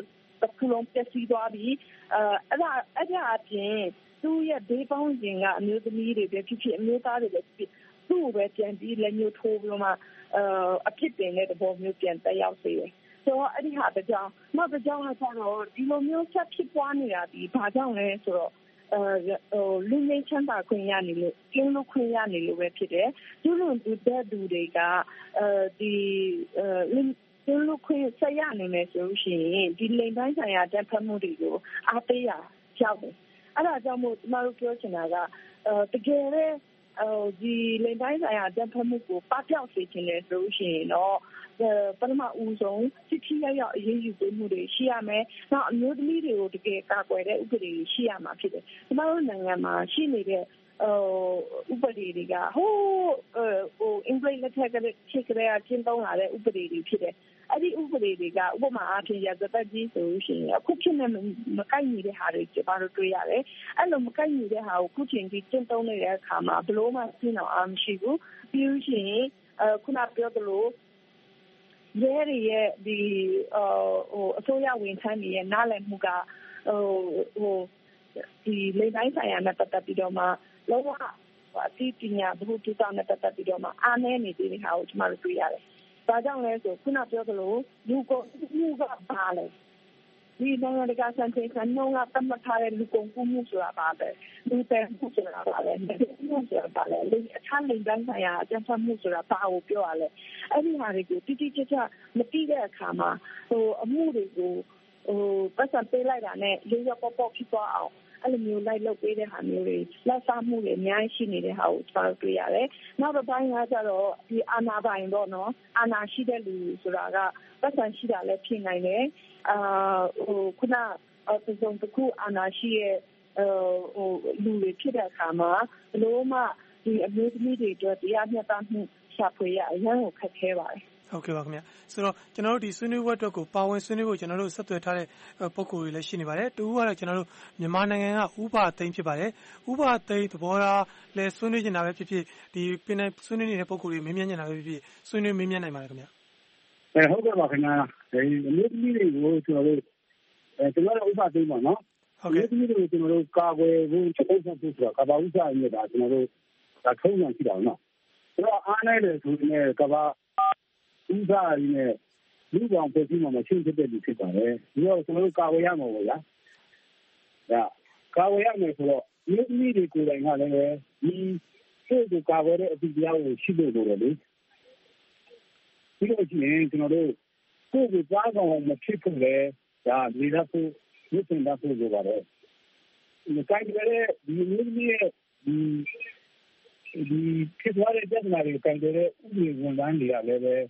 တစ်ခုလုံးပျက်စီးသွားပြီအဲအဲ့ဒါအဲ့ဒါအပြင်သူ့ရဲ့ဘေးပေါင်းရှင်ကအမျိုးသမီးတွေပဲဖြစ်ဖြစ်အမျိုးသားတွေပဲဖြစ်ဖြစ်သူ့ကိုပဲပြန်ပြီးလက်ညှိုးထိုးပြီးတော့မှအဲအဖြစ်တင်တဲ့သဘောမျိုးပြန်တက်ရောက်စေတယ်ဆိုတော့အဲ့ဒီဟာတစ်ကြောင်နောက်တစ်ကြောင်ကကျတော့ဒီလိုမျိုးဆက်ဖြစ်ပွားနေတာဒီဘာကြောင့်လဲဆိုတော့အဲဟိုလူငယ်ချမ်းသာခွင့်ရနေလို့ကျင်းလို့ခွင့်ရနေလို့ပဲဖြစ်တယ်ကျင်းလို့ဒီတဲ့သူတွေကအဲဒီအဲကျင်းလို့ခွင့်ဆက်ရနေမယ်ဆိုလို့ရှိရင်ဒီလိမ်ပိုင်းဆိုင်ရာတက်ဖတ်မှုတွေကိုအားပေးရကြောက်တယ်အဲ့ဒါကြောင့်မို့ကျွန်တော်တို့ပြောချင်တာကအဲတကယ်လည်းဒီလိမ်ပိုင်းဆိုင်ရာတက်ဖတ်မှုကိုပပျောက်စေချင်တယ်ဆိုလို့ရှိရင်တော့ပထမဦးဆုံးစစ်ထိရောက်ရောက်အရေးယူပေးမှုတွေရှိရမယ်။နောက်အမျိုးသမီးတွေကိုတကယ်ကာကွယ်တဲ့ဥပဒေတွေရှိရမှာဖြစ်တယ်။ကျွန်တော်တို့နိုင်ငံမှာရှိနေတဲ့ဥပဒေတွေကဟိုဟိုအင်္ဂလိပ်လက်ထက်ကလေးဖြစ်ကြတဲ့ကျင်းသုံးလာတဲ့ဥပဒေတွေဖြစ်တယ်။အဲ့ဒီဥပဒေတွေကဥပမာအားဖြင့်ရသပတ်ကြီးဆိုလို့ရှိရင်အခုဖြစ်နေမကိုက်ညီတဲ့ဟာတွေကျွန်တော်တို့တွေ့ရတယ်။အဲ့လိုမကိုက်ညီတဲ့ဟာကိုခုချိန်ကြီးကျင်းသုံးနေတဲ့အခါမှာဘလို့မှသိအောင်အားမရှိဘူး။ပြီးလို့ရှိရင်အခုနပြောသလိုရဲတွေရဲ့ဒီဟိုအစိုးရဝန်ထမ်းတွေရဲ့နားလည်မှုကဟိုဟိုဒီလေတိုင်းဆိုင်ရာနဲ့ပတ်သက်ပြီးတော့မှလောကအသိပညာဘုသူတောင်းနဲ့ပတ်သက်ပြီးတော့မှအားနည်းနေသေးတဲ့ဟာကိုကျွန်တော်တို့တွေ့ရတယ်။ဒါကြောင့်လဲဆိုခုနပြောသလိုလူကုန်မှုကပါလေဒီနိုင်ငံတကာစံချိန်စံနှုန်းကသတ်မှတ်ထားတဲ့လူကုန်မှုဆိုတာပါပဲလူပယ်မှုဆိုတာပါလေလူမှုဆိုတာပါလေလူအခြားလိမ်ပိုင်းဆိုင်ရာအကြမ်းဖက်မှုဆိုတာဘာကိုပြောရလဲအဲ့ဒီဟာတွေကိုတိတိကျကျမသိတဲ့အခါမှာဟိုအမှုတွေကိုဟိုပတ်စံပေးလိုက်တာနဲ့ရိုးရိုးပေါက်ပေါက်ဖြစ်သွားအောင်အဲ့လိုမျိုးလိုက်လုပ်ပေးတဲ့ဟာမျိုးတွေလက်စားမှုတွေအများကြီးရှိနေတဲ့ဟာကိုကျွန်တော်တွေ့ရတယ်။နောက်တစ်ပိုင်းကကျတော့ဒီအာဏာပိုင်တော့နော်အာဏာရှိတဲ့လူဆိုတာကပတ်စံရှိတာလည်းဖြစ်နိုင်တယ်။အာဟိုခုနအစုံတစ်ခုအာဏာရှိရဲ့ဟိုလူတွေဖြစ်တဲ့အခါမှာဘလို့မှဒီအမျိုးသမီးတွေအတွက်တရားမျှတမှုရှာဖွေရအရင်ကိုခက်ခဲပါတယ်။ဟုတ်ကဲ့ပါခင်ဗျဆိုတော့ကျွန်တော်တို့ဒီဆွေးနွေးပွဲအတွက်ကိုပါဝင်ဆွေးနွေးဖို့ကျွန်တော်တို့ဆက်သွယ်ထားတဲ့ပုံကိုယ်တွေလည်းရှိနေပါတယ်တူကတော့ကျွန်တော်တို့မြန်မာနိုင်ငံကဥပသိမ်းဖြစ်ပါတယ်ဥပသိမ်းသဘောထားလည်းဆွေးနွေးနေတာပဲဖြစ်ဖြစ်ဒီပင်ဆွေးနွေးနေတဲ့ပုံကိုယ်တွေမေးမြန်းနေတာပဲဖြစ်ဖြစ်ဆွေးနွေးမေးမြန်းနိုင်ပါတယ်ခင်ဗျအဲဟုတ်ကဲ့ပါခင်ဗျာဒီအမျိုးသမီးတွေကိုကျွန်တော်တို့အဲကျွန်တော်တို့ဥပသိမ်းပါနော်ဟုတ်ကဲ့အမျိုးသမီးတွေကိုကျွန်တော်တို့ကာကွယ်ဖို့ချက်ပုတ်ဆက်ဖို့ဆိုတာကဘာဥစ္စာရင်းတာကျွန်တော်တို့ဒါထုံးစံရှိတာနော်ကျွန်တော်အားနေတယ်ဆိုရင်ကဘာဥစားရင်းနဲ့လူ့ကောင်ပြည်မှာမရှိတဲ့လူဖြစ်ပါတယ်။ဒီတော့ကျွန်တော်တို့ကာဝေးရမှာပေါ့ဗျာ။ဒါကာဝေးရမယ်ဆိုတော့ဒီလူကြီးတွေကိုယ်တိုင်ကလည်းဒီစိတ်ကိုကာဝေးတဲ့အတူတရားကိုရှိလို့လို့လေ။ဒီလိုချင်းကျွန်တော်တို့ကိုယ်ကိုကြားကောင်မဖြစ်ဘူးလေ။ဒါဒီတော့ကိုမြင့်တင်တာပို့ကြပါတယ်။ဒီကိုင်းတဲ့ဒီလူကြီးရဲ့ဒီဒီဖြစ်သွားတဲ့ပြဿနာတွေကိုကိုင်းတဲ့ဥပဒေဝန်ထမ်းတွေကလည်းပဲ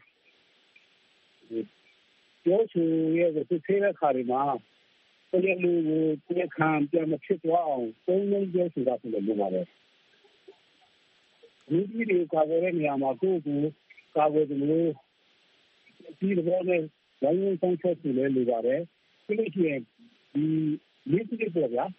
ပြောဆိုရဲတဲ့ဆေးရခါရီမှာပြည်လူကိုပြည်ခံပြန်မဖြစ်သွားအောင်သုံးလုံးပြောဆိုတာဖြစ်လို့ပါတယ်ဒီဒီကိုကာကွယ်တဲ့နေရာမှာကိုယ်ကိုကာကွယ်တယ်လို့ဒီလိုနဲ့ရိုင်းရင်ဆောင်ချက်တွေလည်းလိုပါတယ်ဒီလိုချင်းဒီမိတ်တွေပေါ်ဗျာ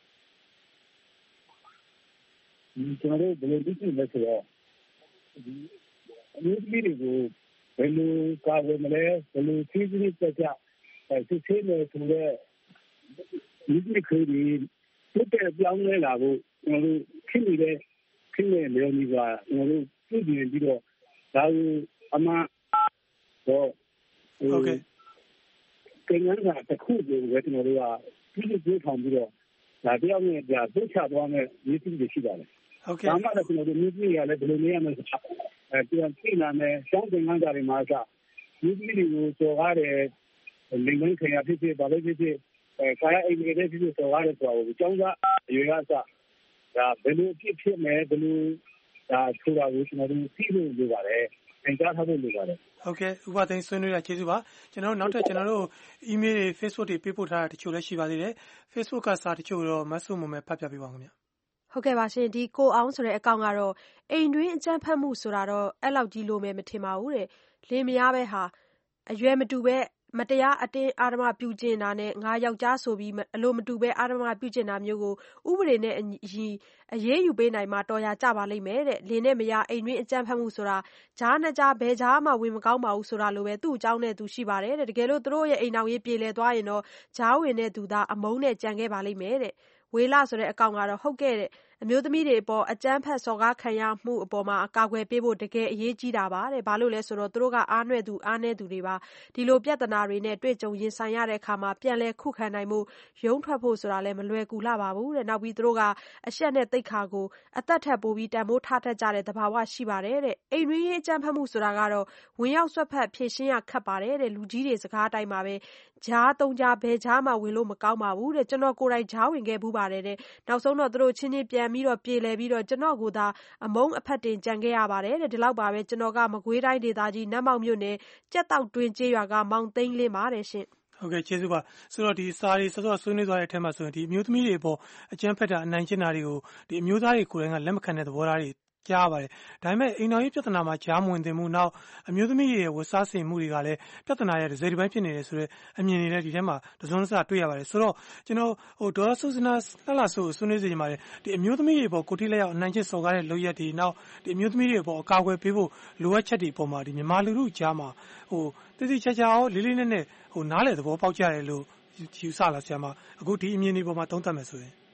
ဒီကျွန်တော်တို့ဘယ်လိုလုပ်လဲဆိုတော့ဒီအမျိုးသမီးတွေကိုဘယ်လိုကာကွယ်မလဲဘယ်လိုသိသိကြကြအဲသိသိနဲ့ဆိုတော့ဒီဒီခေတ်ဒီတက်ပြောင်းလဲလာဖို့ကျွန်တော်တို့ခင်နေတဲ့ခင်နေလေနေကကျွန်တော်တို့ပြည်ပြင်ပြီးတော့ဒါကိုအမှတော့ဟုတ်ကဲ့ကင်ညာကတခုကိုပဲကျွန်တော်တို့ကပြည်ပြည်ထောင်ပြီးတော့ဒါတယောက်နဲ့ကြာပုတ်ချသွားမဲ့ရည်တည်ရှိပါတယ်ဟုတ်ကဲ့ဒါမှလည်းကျွန်တော်တို့မြို့ပြည်ရလည်းဘယ်လိုနေရမလဲအဲပြန်ပြင်လာမယ်ရှောင်းတင်ခန်းကြတွေမှာကမြို့ပြည်တွေကိုစော်ကားတယ်လိမ်မင်းခင်ရဖြစ်ဖြစ်ဘာလို့ဖြစ်ဖြစ်အဲကာယအိမ်တွေဖြစ်ဖြစ်စော်ကားတယ်ဆိုတော့အကြောင်းကအရွယ်ကစဒါဘယ်လိုဖြစ်ဖြစ်မယ်ဘယ်လိုဒါဆိုတာကိုကျွန်တော်တို့သိလို့လိုပါတယ်သင်ကြားထားဖို့လိုပါတယ်ဟုတ်ကဲ့ဥပသိမ်းဆွေးနွေးတာကျေးဇူးပါကျွန်တော်တို့နောက်ထပ်ကျွန်တော်တို့ email တွေ Facebook တွေပေးပို့ထားတာတချို့လည်းရှိပါသေးတယ် Facebook ကစာတချို့တော့မဆုမမဲဖတ်ပြပေးပါဦးခင်ဗျဟုတ်ကဲ့ပါရှင်ဒီကိုအောင်ဆိုတဲ့အကောင့်ကတော့အိမ်တွင်းအကြမ်းဖက်မှုဆိုတာတော့အဲ့လောက်ကြီးလို့မဲမထင်ပါဘူးတဲ့လင်းမယားပဲဟာအရွယ်မတူပဲမတရားအတင်းအဓမ္မပြုကျင့်တာနဲ့ငါယောက်ျားဆိုပြီးအလိုမတူဘဲအဓမ္မပြုကျင့်တာမျိုးကိုဥပဒေနဲ့အညီအရေးယူပေးနိုင်မှတော်ရာကြပါလိမ့်မယ်တဲ့လင်းနဲ့မယားအိမ်တွင်းအကြမ်းဖက်မှုဆိုတာဂျားနှစ်ကြားဘယ်ကြားမှဝင်မကောင်းပါဘူးဆိုတာလိုပဲသူ့အကြောင်းနဲ့သူရှိပါတယ်တဲ့တကယ်လို့သူတို့ရဲ့အိမ်တော်ရေးပြေလည်သွားရင်တော့ဂျားဝင်တဲ့သူသားအမုန်းနဲ့ကြံခဲ့ပါလိမ့်မယ်တဲ့ဝေလာဆိုတဲ့အကောင်ကတော့ဟုတ်ကဲ့တဲ့အမျိုးသမီးတွေအပေါ်အကြမ်းဖက်စော်ကားခံရမှုအပေါ်မှာအကာအကွယ်ပေးဖို့တကယ်အရေးကြီးတာပါတဲ့ဘာလို့လဲဆိုတော့သူတို့ကအားနွဲ့သူအားနည်းသူတွေပါဒီလိုပြဿနာတွေနဲ့တွေ့ကြုံရင်ဆိုင်ရတဲ့အခါမှာပြန်လဲခုခံနိုင်မှုရုံးထွက်ဖို့ဆိုတာလည်းမလွယ်ကူလာပါဘူးတဲ့နောက်ပြီးသူတို့ကအရှက်နဲ့တိတ်ခါကိုအသက်ထက်ပိုပြီးတန်ဖိုးထားတတ်ကြတဲ့သဘာဝရှိပါတယ်တဲ့အိမ်တွင်းရေးအကြမ်းဖက်မှုဆိုတာကတော့ဝင်ရောက်ဆွတ်ဖက်ဖြည့်ရှင်းရခတ်ပါတယ်တဲ့လူကြီးတွေစကားအတိုင်းပါပဲဂျားသုံးကြားဘယ်ဂျားမှဝင်လို့မကောင်းပါဘူးတဲ့ကျွန်တော်ကိုယ်တိုင်ဂျားဝင်ခဲ့ဘူးပါတယ်တဲ့နောက်ဆုံးတော့သူတို့ချင်းချင်းပြန်ပြီးတော့ပြေလည်ပြီးတော့ကျွန်တော်ကိုသာအမုန်းအဖက်တင်ကြံခဲ့ရပါတယ်တဲ့ဒီလောက်ပါပဲကျွန်တော်ကမကွေးတိုင်းဒေသကြီးနတ်မောက်မြို့နယ်ကြက်တောက်တွင်ကျေးရွာကမောင်သိန်းလင်းပါတယ်ရှင်ဟုတ်ကဲ့ကျေးဇူးပါဆိုတော့ဒီစာရီစောစောဆွေးနွေးသွားတဲ့အထက်မှာဆိုရင်ဒီအမျိုးသမီးတွေပေါ်အကျန်းဖက်တာအနိုင်ကျင့်တာတွေကိုဒီအမျိုးသားတွေကိုယ်တိုင်ကလက်မခံတဲ့သဘောထားတွေကြားပါတယ်ဒါပေမဲ့အိမ်တော်ရေးပြဿနာမှာကြားမဝင်သင့်မှုနောက်အမျိုးသမီးတွေရဲ့ဝတ်စားဆင်မှုတွေကလည်းပြဿနာရဲ့တစ်စိတ်တစ်ပိုင်းဖြစ်နေတယ်ဆိုတော့အမြင်တွေလည်းဒီထဲမှာတစုံတစ်စတွေ့ရပါတယ်ဆိုတော့ကျွန်တော်ဟိုဒေါ်ဆုစနာလှလှဆိုဆွေးနွေးစီကြပါတယ်ဒီအမျိုးသမီးတွေပေါ်ကိုတိလက်ရောက်အနိုင်ကျင့်စော်ကားတဲ့လုပ်ရက်တွေနောက်ဒီအမျိုးသမီးတွေပေါ်အကာအကွယ်ပေးဖို့လိုအပ်ချက်တွေပေါ်မှာဒီမြန်မာလူထုကြားမှာဟိုတည်တည်ချာချာအောင်လေးလေးနက်နက်ဟိုနားလေသဘောပေါက်ကြတယ်လို့ယူဆလာဆရာမအခုဒီအမြင်တွေပေါ်မှာသုံးသပ်မယ်ဆိုရင်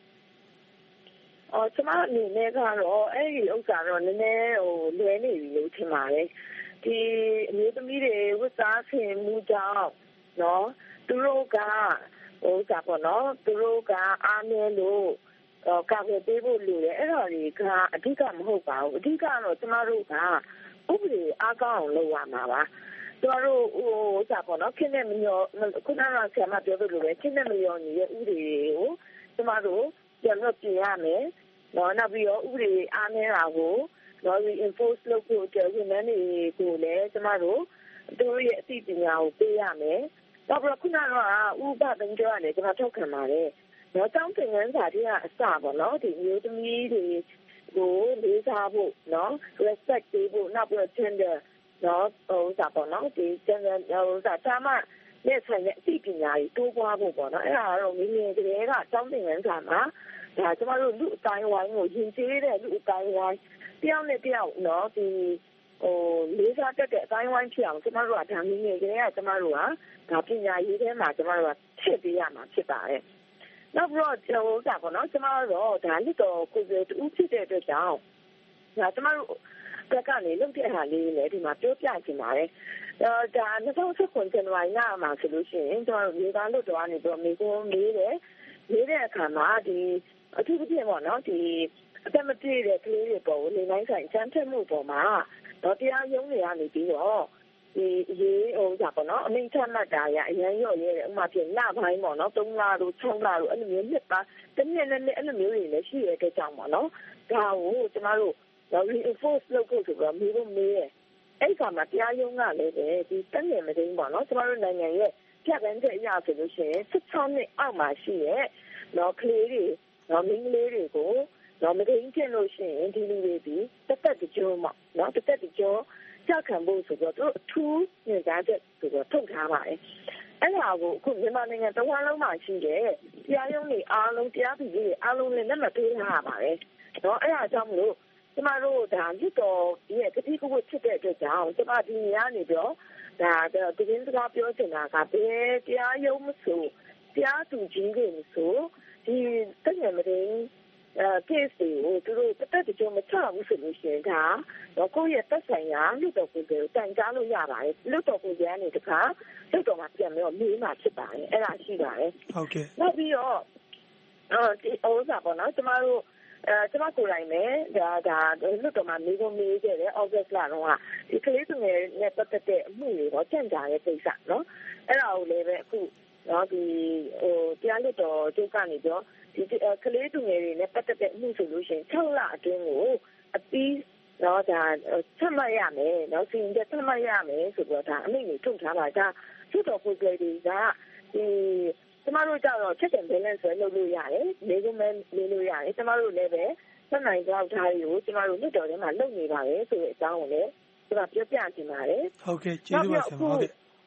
အော်ကျွန်မအနေနဲ့ကတော့အဲ့ဒီဥစ္စာတော့နည်းနည်းဟိုလွယ်နေပြီလို့ထင်ပါတယ်ဒီအမျိုးသမီးတွေဝတ်စားဆင်မှုကြောင့်နော်သူတို့ကဟိုစားပေါ့နော်သူတို့ကအားနည်းလို့ကာကွယ်ပေးဖို့လိုတယ်အဲ့ဒါတွေကအဓိကမဟုတ်ပါဘူးအဓိကတော့ကျမတို့ကဥပဒေအားကောင်းအောင်လုပ်ရမှာပါကျမတို့ဟိုစားပေါ့နော်ခင်းနဲ့မလျော်ခုနကဆရာမပြောသလိုပဲခင်းနဲ့မလျော်နေတဲ့ဥပဒေတွေကိုကျမတို့ပြန်လို့ပြင်ရမယ်နော်နောက်ပြီးတော့ဥပဒေအားနည်းတာကိုနော် reinforce လုပ်ဖို့အတွက်ဝန်ထမ်းတွေကိုလည်းကျမတို့သူတို့ရဲ့အသိပညာကိုပေးရမယ်နောက်ပြီးခုနကတော့ဥပဒေတင်ကြရတယ်ကျွန်တော်ထောက်ခံပါတယ်နော်တောင်းတင်ငန်းစာတွေကအစပေါ့နော်ဒီမျိုးသမီးတွေကိုလေးစားဖို့နော် respect ပေးဖို့နောက်ပြီး gender နော်ဟိုစားပေါ့နော်ဒီ gender ဟိုစားတာမှလက်ဆိုင်တဲ့အသိပညာတွေတိုးပွားဖို့ပေါ့နော်အဲ့ဒါကတော့ငယ်ငယ်ကလေးကတောင်းတင်ငန်းစာမှာဒါကျမတို့လူအတိုင်းဝိုင်းကိုယဉ်ကျေးတဲ့လူအတိုင်းဝိုင်းတယောက်နဲ့တယောက်နော်ဒီဟိုလေးစားတတ်တဲ့အတိုင်းဝိုင်းဖြစ်အောင်ကျမတို့ကဒါငယ်ငယ်ကလေးကကျမတို့ကဒါပညာရေးထဲမှာကျမတို့ကထည့်ပေးရမှာဖြစ်ပါတယ်နောက်ပြီးတော့ဟိုစားပေါ့နော်ကျမတို့ဒါလက်တော်ကိုယ်စတူးဖြစ်တဲ့အတွက်ကြောင့်ဒါကျမတို့ကကနေလုပ်တဲ့ဟာလေးလည်းဒီမှာပြောပြချင်ပါတယ်ဒါဒါနှစ်ထောင်ဆက်ခွန်ဇန်နဝါရီလမှာဆိုလို့ရှိရင်ကျမတို့မြေသားလွတ်တော်ကနေပြီးတော့မိကုန်းလေးတယ်လေးတဲ့အခါမှာဒီအထူးသဖြင့်ပေါ့နော်ဒီအသက်မပြည့်တဲ့ကလေးတွေပေါ်ကိုနေနိုင်ဆိုင်ချမ်းထက်မှုပေါ်မှာတော့တရားရုံးတွေကနေပြီးတော့ဒီရေးဟိုကြပါတော့အမိန့်ချမှတ်တာရအရင်ရော့ရဲတယ်ဥမာပြင်လပိုင်းပေါ့နော်သုံးလတို့ခြောက်လတို့အဲ့လိုမျိုးနှစ်ပါတစ်နှစ်နဲ့အဲ့လိုမျိုးတွေလည်းရှိရတဲ့ကြောင့်ပေါ့နော်ဒါကိုကျမတို့ reinforce လုပ်ဖို့ဆိုတော့မျိုးလို့မေးတယ်အဲ့ခါမှာတရားရုံးကလည်းပဲဒီတက်နေမသိဘူးပေါ့နော်ကျမတို့နိုင်ငံရဲ့ပြပန်းတဲ့အရာဆိုလို့ရှိရင်สิบหกနှစ်အောက်မှာရှိရဲ့နော်ကလေးတွေနော်မိန်းကလေးတွေကိုနော်မသိရင်ကျင့်လို့ရှိရင်ဒီလူတွေဒီတက်တက်ကြုံပေါ့နော်တက်တက်ကြုံကြောက်ခံဖို့ဆိုတော့သူအထူးညွှန်ကြားချက်ဆိုတော့ထုတ်ထားပါတယ်အဲ့ဒါကိုအခုမြန်မာနိုင်ငံတစ်ဝန်းလုံးမှာရှိတဲ့တရားရုံးတွေအားလုံးတရားသူကြီးတွေအားလုံးလည်းလက်မှတ်ထိုးထားရပါတယ်နော်အဲ့ဒါကြောင့်မလို့ကျမတို့ဒါလွတ်တော်ရဲ့တတိကဝတ်ဖြစ်တဲ့အတွက်ကြောင့်ကျမဒီနေရာနေပြီးတော့ဒါတကင်းစကားပြောချင်တာကဘယ်တရားရုံးမဆိုတရားသူကြီးတွေမဆိုဒီတက်ရမတဲ့အဲ case တွေကိုသူတို့တက်တက်ကြုံမချဘူးဆိုလို့ရှိရင်ဒါတော့ကိုယ့်ရဲ့သက်ဆိုင်ရာလွတ်တော်ကိုယ်ကိုတိုင်ကြားလို့ရပါတယ်လွတ်တော်ကိုယ်ကနေတခါလွတ်တော်မှာပြန်ပြီးတော့မေးမှဖြစ်ပါတယ်အဲ့ဒါရှိပါတယ်ဟုတ်ကဲ့နောက်ပြီးတော့အဲဒီဥစ္စာပေါ့နော်ကျမတို့အဲကျမကိုယ်တိုင်လည်းဒါဒါလွတ်တော်မှာမေးဖို့မေးခဲ့တယ်ဩဂတ်စ်လတော့ဒီကလေးသူငယ်နဲ့ပတ်သက်တဲ့အမှုတွေတော့ကြံ့ကြာတဲ့ကိစ္စနော်အဲ့ဒါကိုလည်းပဲအခုနော်ဒီဟိုတရားလွတ်တော်ကျုပ်ကနေပြောဒီကလေးသူငယ်တွေနဲ့ပတ်သက်တဲ့အမှုဆိုလို့ရှိရင်ခြောက်လအတွင်းကိုအပြီးတော့ဒါသတ်မှတ်ရမယ်နော်စီရင်ချက်သတ်မှတ်ရမယ်ဆိုတော့ဒါအမိန့်ကိုထုတ်ထားပါဒါလွတ်တော်ကိုယ်တွေကဒီကျမတို့ကြတော့ check and balance ဆွဲလုပ်လို့ရတယ်နေကုန်မဲ့နေလို့ရတယ်ကျမတို့လည်းပဲစက်နိုင်ကြောက်ထားတွေကိုကျမတို့လွတ်တော်ထဲမှာလုပ်နေပါတယ်ဆိုတဲ့အကြောင်းကိုလည်းကျမပြောပြချင်ပါတယ်ဟုတ်ကဲ့ကျေးဇူးပါဆရာဟုတ်ကဲ့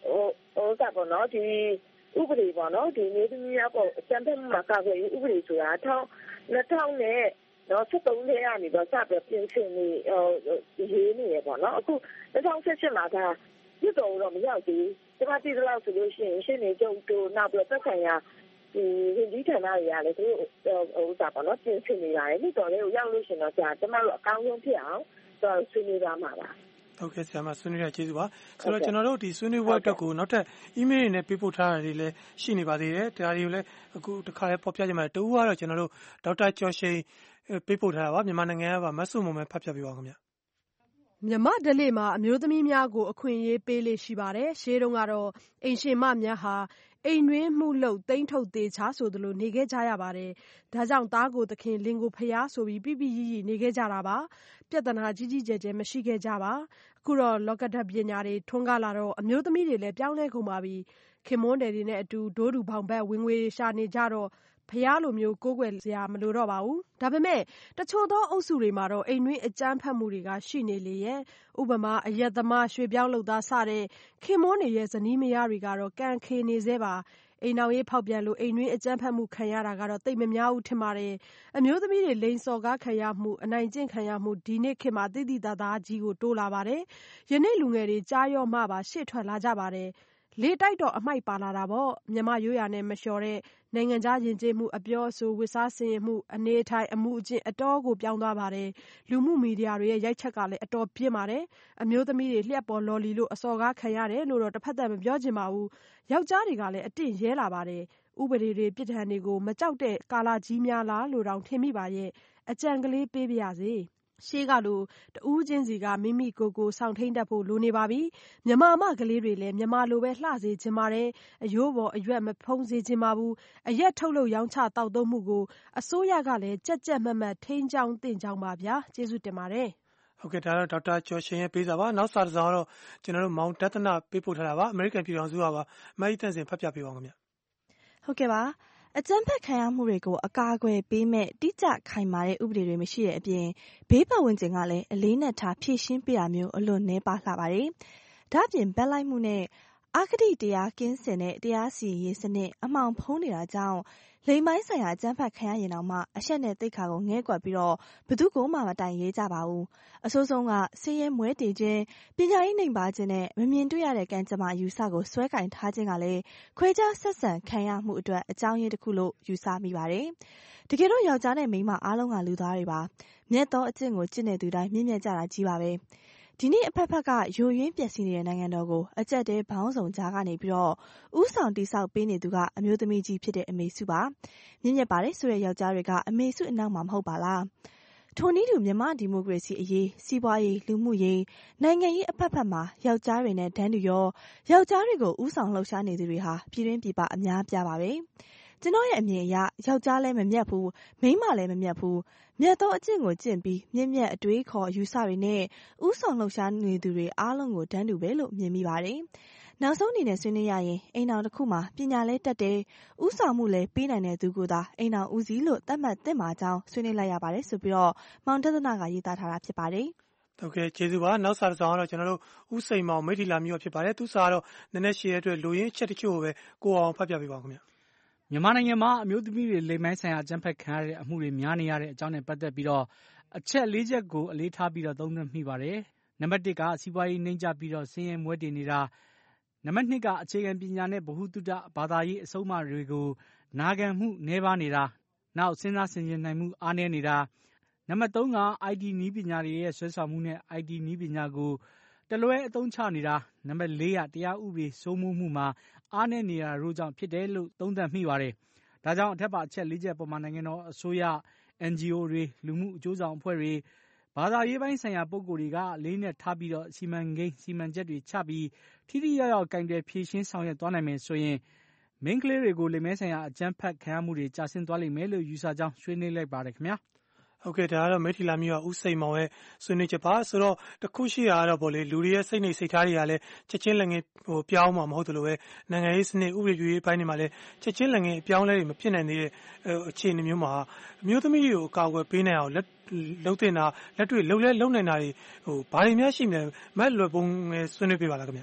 ဟိုဟိုကပေါ့နော်ဒီဥပဒေပေါ့နော်ဒီနေသမီးများပေါ့အကြံပေးမှာကာကွယ်ရေးဥပဒေဆိုတာထောင်နှစ်ထောင်နဲ့တော့ဆက်သုံးထဲကနေတော့စပြီးပြင်ဆင်နေဟိုရေးနေရပေါ့နော်အခုနှစ်ထောင်ဆက်ချက်မှာဒါပြတ်တော်တော့မရောက်သေးဒီမှာတည်သလောက်ဆိုလို့ရှိရင်ရှင်းနေကြုံတို့နောက်ပြီးသက်ဆိုင်ရာဒီဝန်ကြီးဌာနတွေကလည်းသူတို့ဟိုဥစားပေါ့နော်ပြင်ဆင်နေရတယ်ဒီတော်လေးကိုရောက်လို့ရှိရင်တော့ကြာကျမတို့အကောင်းဆုံးဖြစ်အောင်တော့ဆွေးနွေးကြမှာပါဟုတ်ကဲ့ဆရာမဆွေးနွေးရကျေးဇူးပါဆိုတော့ကျွန်တော်တို့ဒီဆွေးနွေးပွဲအတွက်ကိုနောက်ထပ် email တွေနဲ့ပေးပို့ထားတာတွေလည်းရှိနေပါသေးတယ်ဒါတွေကိုလည်းအခုတစ်ခါလေးပေါ်ပြကြမှာတူကတော့ကျွန်တော်တို့ဒေါက်တာကျော်ရှိန်ပေးပို့ထားတာပါမြန်မာနိုင်ငံကပါမဆုမုံပဲဖတ်ပြပေးပါခင်ဗျမြမဓလေ့မှာအမျိုးသမီးများကိုအခွင့်အရေးပေးလေရှိပါတယ်ရှေးတုန်းကတော့အိမ်ရှင်မများဟာအိမ်တွင်းမှုလုပ်တိမ့်ထုတ်သေးချာဆိုသလိုနေခဲ့ကြရပါတယ်ဒါကြောင့်သားကိုသခင်လင်ကိုဖျားဆိုပြီးပြပြရီရီနေခဲ့ကြတာပါပြဿနာကြီးကြီးကျယ်ကျယ်မရှိခဲ့ကြပါအခုတော့လောကဓာတ်ပညာတွေထွန်းကားလာတော့အမျိုးသမီးတွေလည်းပြောင်းလဲကုန်ပါပြီခင်မွန်းတယ်တွေနဲ့အတူဒိုးတူပေါင်ဘက်ဝင်ငွေရှာနေကြတော့ဖျားလိုမျိုးကိုးကွယ်စရာမလိုတော့ပါဘူးဒါပေမဲ့တချို့သောအုပ်စုတွေမှာတော့အိမ်တွင်းအကြမ်းဖက်မှုတွေကရှိနေလေရဲ့ဥပမာအယက်သမားရွှေပြောင်းလုပ်သားစတဲ့ခင်မွန်းတွေရဲ့ဇနီးမယားတွေကတော့ကံခေနေသေးပါအိမ်တော်ရေးဖောက်ပြန်လို့အိမ်တွင်းအကြမ်းဖက်မှုခံရတာကတော့တိတ်မများဘူးထင်ပါတယ်အမျိုးသမီးတွေလိန်စော်ကားခံရမှုအနိုင်ကျင့်ခံရမှုဒီနေ့ခေတ်မှာတိတိတသားကြီးကိုတိုးလာပါတယ်ယနေ့လူငယ်တွေကြားရောမှပါရှေ့ထွက်လာကြပါတယ်လေတိုက်တော့အမိုက်ပါလာတာပေါ့မြမရိုးရာနဲ့မလျှော်တဲ့နိုင်ငံခြားယဉ်ကျေးမှုအပြောအဆိုဝတ်စားဆင်ရင်မှုအနေအထိုင်အမှုအကျင့်အတော်ကိုပြောင်းသွားပါတယ်လူမှုမီဒီယာတွေရဲ့ရိုက်ချက်ကလည်းအတော်ပြင်းပါတယ်အမျိုးသမီးတွေလျှက်ပေါ်လော်လီလို့အစော်ကားခံရတယ်လို့တော့တစ်ဖက်သက်မပြောချင်ပါဘူးယောက်ျားတွေကလည်းအတင့်ရဲလာပါတယ်ဥပဒေတွေပြစ်ဒဏ်တွေကိုမကြောက်တဲ့ကာလကြီးများလားလို့တောင်ထင်မိပါရဲ့အကြံကလေးပေးပါရစေရှေးကလိုတူးချင်းစီကမိမိကိုယ်ကိုစောင့်ထိန်တတ်ဖို့လိုနေပါပြီမြမမကလေးတွေလည်းမြမလိုပဲလှစေခြင်းပါတယ်အယိုးပေါ်အရွက်မဖုံးစေခြင်းပါဘူးအရက်ထုတ်လို့ရောင်းချတောက်သုံးမှုကိုအစိုးရကလည်းကြက်ကြက်မတ်မတ်ထိန်းချောင်းတင်ချောင်းပါဗျာကျေးဇူးတင်ပါတယ်ဟုတ်ကဲ့ဒါတော့ဒေါက်တာကျော်ရှင်ရဲ့ပေးစာပါနောက်စာတစ်စောင်းတော့ကျွန်တော်တို့မောင်တသနာပေးပို့ထားတာပါအမေရိကန်ပြည်ထောင်စုကပါမိုက်တန့်စင်ဖတ်ပြပေးပါဦးခင်ဗျဟုတ်ကဲ့ပါအကြမ်းဖက်ခံရမှုတွေကိုအကာအကွယ်ပေးမဲ့တိကျခိုင်မာတဲ့ဥပဒေတွေမရှိတဲ့အပြင်ဘေးပတ်ဝန်းကျင်ကလည်းအလေးနက်ထားဖြည့်ရှင်းပေးရမျိုးအလွန်နှဲပါလှပါတယ်။ဒါ့အပြင်ဘက်လိုက်မှုနဲ့အဂတိတရားကင်းစင်တဲ့တရားစီရင်ရေးစနစ်အမှောင်ဖုံးနေတာကြောင့်လိမ်ပိုင်းဆိုင်ရာအကြမ်းဖက်ခံရရင်တော့မှအရှက်နဲ့တိတ်ခါကိုငဲကွက်ပြီးတော့ဘသူကိုမှမတိုင်ရဲကြပါဘူး။အဆိုးဆုံးကဆင်းရဲမွဲတေခြင်းပညာရေးနှိမ်ပါခြင်းနဲ့မမြင်တွေ့ရတဲ့ကံကြမ္မာယူဆကိုဆွဲကင်ထားခြင်းကလည်းခွဲခြားဆက်ဆံခံရမှုအတွက်အကြောင်းရင်းတစ်ခုလို့ယူဆမိပါတယ်။တကယ်တော့ယောက်ျားနဲ့မိန်းမအားလုံးကလူသားတွေပါ။မြတ်သောအကျင့်ကိုကျင့်တဲ့သူတိုင်းမြင့်မြတ်ကြတာကြီးပါပဲ။ဒီနေ့အဖက်ဖက်ကယိုယွင်းပျက်စီးနေတဲ့နိုင်ငံတော်ကိုအကြက်တဲဘောင်းဆောင်ကြားကနေပြီးတော့ဥဆောင်တိဆောက်ပေးနေသူကအမျိုးသမီးကြီးဖြစ်တဲ့အမေစုပါမြင့်မြတ်ပါတယ်ဆိုတဲ့ယောက်ျားတွေကအမေစုအနောက်မှာမဟုတ်ပါလားထိုနည်းတူမြန်မာဒီမိုကရေစီအရေးစီးပွားရေးလူမှုရေးနိုင်ငံရေးအဖက်ဖက်မှာယောက်ျားတွေနဲ့တန်းတူရောယောက်ျားတွေကိုဥဆောင်လှုပ်ရှားနေသူတွေဟာပြည်တွင်းပြည်ပအများပြားပါပဲကျွန်တော်ရဲ့အမြင်အရယောက်ျားလည်းမမြတ်ဘူးမိန်းမလည်းမမြတ်ဘူးမြတ်သောအကျင့်ကိုကျင့်ပြီးမြင့်မြတ်အတွေးခေါ်ယူဆတွေနဲ့ဥဆောင်လှုပ်ရှားနေသူတွေအားလုံးကိုတန်းတူပဲလို့မြင်မိပါတယ်နောက်ဆုံးအနေနဲ့ဆွေးနွေးရရင်အိမ်တော်တစ်ခုမှာပညာလဲတတ်တယ်ဥဆောင်မှုလဲပေးနိုင်တဲ့သူကိုသာအိမ်တော်ဦးစီးလို့သတ်မှတ်သင့်ပါကြောင်းဆွေးနွေးလိုက်ရပါတယ်ဆိုပြီးတော့မောင်တသနာကရေးသားထားတာဖြစ်ပါတယ်ဟုတ်ကဲ့ကျေးဇူးပါနောက်စာတစ်စောင်းကတော့ကျွန်တော်တို့ဦးစိန်မောင်မိထီလာမျိုးဖြစ်ပါတယ်သူစာကတော့နည်းနည်းရှည်ရတဲ့အတွက်လူရင်းအချက်တချို့ကိုပဲကိုအောင်ဖတ်ပြပေးပါဦးခင်ဗျမြန်မာနိုင်ငံမှာအမျိုးသမီးတွေလိမ်မိုင်းဆိုင်ရာအကြမ်းဖက်ခံရတဲ့အမှုတွေများနေရတဲ့အကြောင်းနဲ့ပတ်သက်ပြီးတော့အချက်လေးချက်ကိုအလေးထားပြီးတော့သုံးသပ်မိပါတယ်။နံပါတ်တစ်ကစီးပွားရေးနှိမ့်ကျပြီးတော့ဆင်းရဲမွဲတေနေတာနံပါတ်နှစ်ကအခြေခံပညာနဲ့ဗဟုသုတဘာသာရေးအဆုံးအမတွေကိုနာခံမှုနှဲပါနေတာနောက်စဉ်းစားဆင်ခြင်နိုင်မှုအားနည်းနေတာနံပါတ်သုံးက အိုင်တီ နည်းပညာတွေရဲ့ဆွဲဆောင်မှုနဲ့ အိုင်တီ နည်းပညာကိုတလွဲအသုံးချနေတာနံပါတ်လေးကတရားဥပဒေစိုးမိုးမှုမှာအားနည်းနေတာတို့ကြောင့်ဖြစ်တယ်လို့သုံးသပ်မိပါတယ်။ဒါကြောင့်အထက်ပါအချက်လေးချက်ပေါ်မှာနိုင်ငံတော်အစိုးရ အန်ဂျီအို တွေလူမှုအကျိုးဆောင်အဖွဲ့တွေဘာသာရေးပိုင်းဆိုင်ရာပုဂ္ဂိုလ်တွေကလေးနဲ့ထားပြီးတော့စီမံကိန်းစီမံချက်တွေချပြီးထိထိရောက်ရောက်ကင်တွယ်ဖြည့်ရှင်းဆောင်ရွက်သွားနိုင်မယ်ဆိုရင်မိန်းကလေးတွေကိုလိမ်မဲဆိုင်ရာအကြမ်းဖက်ခံရမှုတွေကြာဆင်းသွားလိမ့်မယ်လို့ယူဆကြောင်းဆွေးနွေးလိုက်ပါတယ်ခင်ဗျာဟုတ်ကဲ့ဒါကတော့မိထီလာမျိုးကဦးစိန်မောင်ရဲ့ဆွေးနွေးချက်ပါဆိုတော့တခုရှိတာကတော့ဗောလေလူတွေရဲ့စိတ်နေစိတ်ထားတွေကလည်းချက်ချင်းလက်ငင်းဟိုပြောင်းမှာမဟုတ်တယ်လို့ပဲနိုင်ငံရေးစနစ်ဥပဒေပြုရေးပိုင်းတွေမှာလည်းချက်ချင်းလက်ငင်းအပြောင်းလဲတွေမဖြစ်နိုင်သေးတဲ့အခြေအနေမျိုးမှာအမျိုးသမီးတွေကိုအကာအကွယ်ပေးနိုင်အောင်လက်လုံးတင်တာလက်တွေ့လုံးလဲလုံးနိုင်တာတွေဟိုဘာတွေများရှိမလဲမက်လွယ်ပုံဆွေးနွေးပေးပါလားခင်ဗျ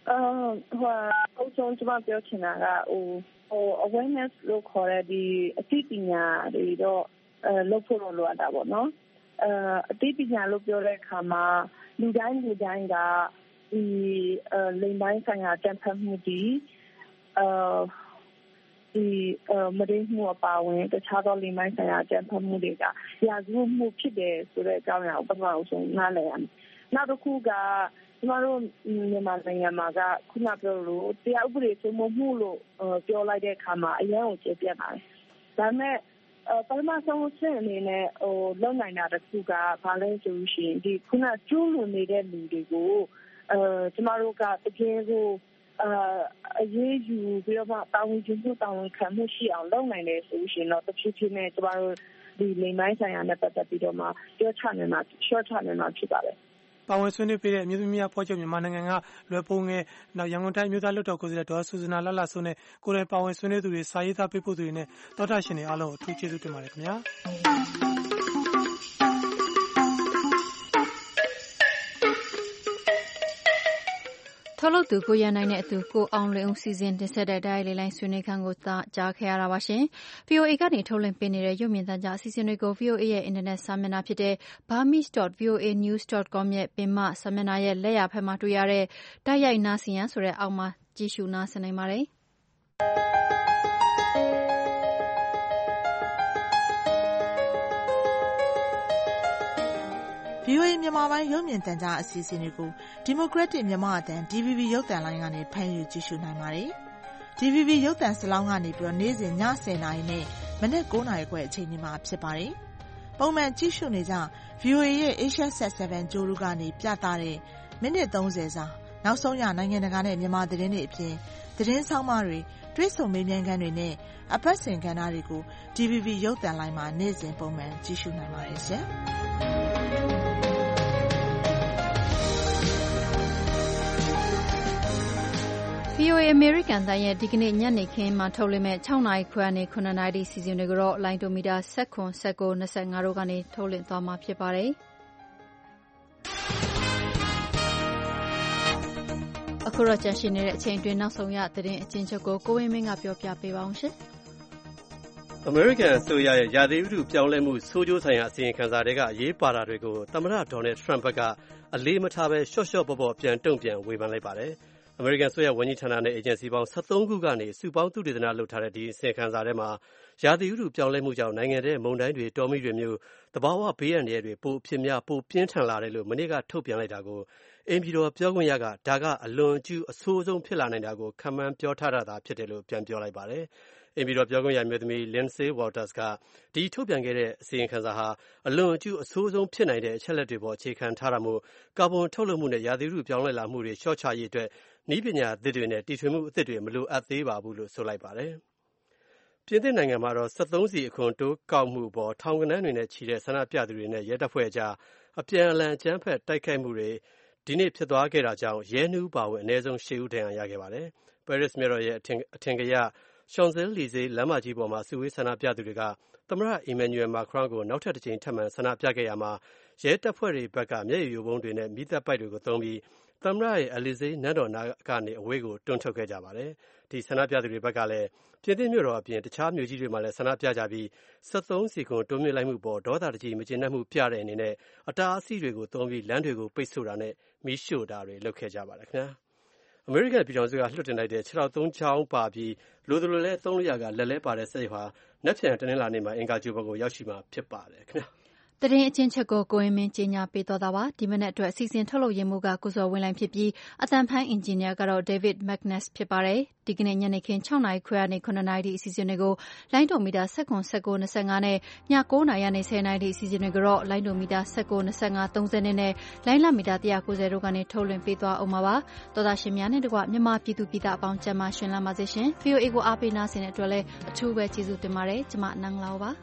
呃，我高中这帮表情那个有有 awareness lo 考的的这边呀的都呃 lo 破了了的不喏，呃这边呀 lo 表来看嘛，လူတိုင်းလူတိုင်းကဒီ呃လိမ်ပိုင်းဆိုင်ရာကြံဖတ်မှုဒီ呃ဒီ呃မရင်းမှုအပါဝင်တခြားသောလိမ်ပိုင်းဆိုင်ရာကြံဖတ်မှုတွေကရာဇဝတ်မှုဖြစ်တယ်ဆိုတဲ့အကြောင်းအရာကိုပထမဆုံးနားလည်ရမယ်။နောက်တစ်ခုကကျမတို့မြန်မာနိုင်ငံမှာကခုနပြောလို့တရားဥပဒေစိုးမိုးမှုလို့ပြောလိုက်တဲ့အခါမှာအရင်ကိုကျေပြတ်ပါတယ်။ဒါပေမဲ့ပထမဆုံးဆင့်အနေနဲ့ဟိုလုံနိုင်တာတစ်ခုကဘာလဲဆိုလို့ရှိရင်ဒီခုနကျူးလွန်နေတဲ့လူတွေကိုအဲကျမတို့ကတကယ်ကိုအာအရေးယူပြီးတော့တာဝန်ကျမှုတာဝန်ခံမှုရှိအောင်လုပ်နိုင်တယ်ဆိုရှင်တော့တစ်ဖြည်းဖြည်းနဲ့ကျမတို့ဒီလိမ်ပိုင်းဆိုင်ရာနဲ့ပတ်သက်ပြီးတော့မှပြောချနေမှာ short ချနေမှာဖြစ်ပါတယ်ပါဝင်ဆွေးနွေးပေးတဲ့အမျိုးသမီးများဖွဲ့ချုပ်မြန်မာနိုင်ငံကလွယ်ပုံငယ်နောက်ရန်ကုန်တိုင်းမြို့သားလွှတ်တော်ကိုယ်စားလှယ်ဒေါ်ဆူဇနာလလဆိုနဲ့ကိုယ်တိုင်ပါဝင်ဆွေးနွေးသူတွေစာရေးသားပေးပို့သူတွေနဲ့တောတာရှင်တွေအားလုံးကိုအထူးကျေးဇူးတင်ပါတယ်ခင်ဗျာထုတ်လုပ်သူကိုရန်နိုင်တဲ့အသူကိုအောင်လွင်ဦးစီစဉ်တင်ဆက်တဲ့တိုင်းလေးလိုင်းဆွေးနွေးခန်းကိုကြားခဲ့ရတာပါရှင်။ V O A ကနေထုတ်လွှင့်ပေးနေတဲ့ရုပ်မြင်သံကြားအစီအစဉ်တွေကို V O A ရဲ့အင်တာနက်စာမျက်နှာဖြစ်တဲ့ burmese dot v o a news dot com ရဲ့ပင်မစာမျက်နှာရဲ့လက်ရာဘက်မှာတွေ့ရတဲ့တိုက်ရိုက်နားဆင်ရန်ဆိုတဲ့အောက်မှာကြည့်ရှုနားဆင်နိုင်ပါတယ်။ V O A မြန်မာပိုင်းရုပ်မြင်သံကြားအစီအစဉ်တွေကို Democratic မြန်မာအသံ D V B ရုပ်သံလိုင်းကနေဖမ်းယူကြည့်ရှုနိုင်ပါတယ်။ D V B ရုပ်သံစလောင်းကနေပြီးတော့နေ့စဉ်ညဆယ်နာရီနဲ့မနက်ကိုးနာရီခွဲအချိန်ဒီမှာဖြစ်ပါတယ်။ပုံမှန်ကြည့်ရှုနေကြ V O A ရဲ့ Asia Sat ဆယ်ကြိုးလူကနေပြသတဲ့မိနစ်သုံးဆယ်စာနောက်ဆုံးရနိုင်ငံတကာနဲ့မြန်မာသတင်းတွေအပြင်သတင်းဆောင်မတွေတွေ့ဆုံမေးမြန်းခန်းတွေနဲ့အပတ်စဉ်ကဏ္ဍတွေကို D V B ရုပ်သံလိုင်းမှာနေ့စဉ်ပုံမှန်ကြည့်ရှုနိုင်ပါတယ်ရှင်။ V O A အမေရိကန်အသံရဲ့ဒီကနေ့ညနေခင်းမှာထုတ်လွှင့်မဲ့၆နာရီခွဲကနေ၇နာရီစီစဉ်တွေကိုတော့လိုင်းဒိုမီတာ၁၇ ၁၉ ၂၅တို့ကနေထုတ်လွှင့်သွားမှာဖြစ်ပါတယ်။အခုတော့ကြန့်ရှိနေတဲ့အချိန်တွင်နောက်ဆုံးရသတင်းအကျဉ်းချုပ်ကိုကိုဝင်းမင်းကပြောပြပေးပါအောင်ရှင်။ American အစိုးရရဲ့ရာသီဥတုပြောင်းလဲမှုဆိုးကျိုးဆိုင်ရာအစီရင်ခံစာတွေကအရေးပါတာတွေကိုသမ္မတ Donald Trump ဘက်ကအလေးမထားပဲရှော့ရှော့ပေါ့ပေါ့ပြန်တုံ့ပြန်ဝေဖန်လိုက်ပါတယ်။ အမေရိကန်အစိုးရဝန်ကြီးဌာနနဲ့အေဂျင်စီပေါင်း၁၃ခုကနေစုပေါင်းသုတေသနလုပ်ထားတဲ့ဒီအစီရင်ခံစာထဲမှာရာသီဥတုပြောင်းလဲမှုကြောင့်နိုင်ငံထဲမုန်တိုင်းတွေတောမီးတွေမျိုးသဘာဝဘေးအန္တရာယ်တွေပိုအဖြစ်များပိုပြင်းထန်လာတယ်လို့မနေ့ကထုတ်ပြန်လိုက်တာကိုအိမ်ပြည်တော်ပြောခွင့်ရကဒါကအလွန်အကျူးအဆိုးဆုံးဖြစ်လာနိုင်တာကိုခန့်မှန်းပြောထားတာဖြစ်တယ်လို့ပြန်ပြောလိုက်ပါတယ်။အိမ်ပြည်တော်ပြောခွင့်ရမျိုးသမီး Lindsay Walters ကဒီထုတ်ပြန်ခဲ့တဲ့အစီရင်ခံစာဟာအလွန်အကျူးအဆိုးဆုံးဖြစ်နိုင်တဲ့အချက်လက်တွေပေါ်အခြေခံထားတာမို့ကာဗွန်ထုတ်လွှတ်မှုနဲ့ရာသီဥတုပြောင်းလဲလာမှုတွေလျှော့ချရေးအတွက်နည်းပညာအသစ်တွေနဲ့တီထွင်မှုအသစ်တွေမလိုအပ်သေးပါဘူးလို့ဆိုလိုက်ပါတယ်။ပြင်သစ်နိုင်ငံမှာတော့စက်သုံးဆီအခွန်တိုးကောက်မှုပေါ်ထောင်ဂဏန်းတွေနဲ့ချီတဲ့ဆန္ဒပြသူတွေနဲ့ရဲတပ်ဖွဲ့ကြားအပြန်အလှန်အကြမ်းဖက်တိုက်ခိုက်မှုတွေဒီနေ့ဖြစ်သွားခဲ့တာကြောင့်ရဲနှူးပါဝင်အနည်းဆုံး၈ဦးဒဏ်ရာရခဲ့ပါတယ်။ Paris မြို့တော်ရဲ့အထင်အထင်ကရ Champs-Élysées လမ်းမကြီးပေါ်မှာစုဝေးဆန္ဒပြသူတွေကသမ္မတ Emmanuel Macron ကိုနောက်ထပ်တစ်ကြိမ်ထပ်မံဆန္ဒပြခဲ့ရမှာရဲတပ်ဖွဲ့တွေဘက်ကမျက်ရည်ယိုဗုံးတွေနဲ့မီးသတ်ပိုက်တွေကိုသုံးပြီးသမ္မတရဲ့ Élysée နန်းတော်နားကနေအဝေးကိုတွန်းထုတ်ခဲ့ကြပါတယ်။ဒီဆန္ဒပြသူတွေဘက်ကလည်းပြင်သစ်မြို့တော်အပြင်တခြားမြို့ကြီးတွေမှာလည်းဆန္ဒပြကြပြီးစက်သုံးဆီခွန်တိုးမြှင့်လိုက်မှုပေါ်ဒေါသတကြီးမကျေနပ်မှုပြတဲ့အနေနဲ့အတားအဆီးတွေကိုသုံးပြီးလမ်းတွေကိုပိတ်ဆို့တာနဲ့မီးရှို့တာတွေလုပ်ခဲ့ကြပါတယ်ခင်ဗျာ။အမေရိကန်ပြည်ထောင်စုကလွှတ်တင်လိုက်တဲ့ခြေထောက်သုံးချောင်းပါပြီးလိုသလိုလဲသုံးလို့ရကလက်လဲပါတဲ့စက်ရုပ်ဟာနက်ဖြန်တနင်္လာနေ့မှာအင်္ဂါဂြိုလ်ပေါ်ကိုရောက်ရှိမှာဖြစ်ပါတယ်ခင်ဗျာ။သတင်းအချင်းချက်ကိုကိုရင်မင်းကြီးညာပေးသွားတာပါဒီမနေ့အတွက်အစီအစဉ်ထုတ်လုပ်ရမှုကကိုစောဝင်းလိုင်းဖြစ်ပြီးအတန်ဖန်းအင်ဂျင်နီယာကတော့ David Magnus ဖြစ်ပါတယ်ဒီကနေ့ညနေခင်း၆နာရီခွဲကနေ၇နာရီအစီအစဉ်တွေကိုလိုင်းဒိုမီတာ၁၇ ၁၉ ၂၅နဲ့ည၉နာရီကနေ၁၀နာရီအစီအစဉ်တွေကိုတော့လိုင်းဒိုမီတာ၁၉ ၂၅ ၃၀နဲ့လိုင်းလမီတာ၁၉၀တို့ကနေထုတ်လွှင့်ပေးသွားအောင်ပါပါတော်သားရှင်များနဲ့တကွမြန်မာပြည်သူပြည်သားအပေါင်းကျန်းမာရှင်လန်းပါစေရှင် V O A ကိုအားပေးနားဆင်တဲ့အတွက်လည်းအထူးပဲကျေးဇူးတင်ပါတယ်ကျွန်မနန်းလောပါ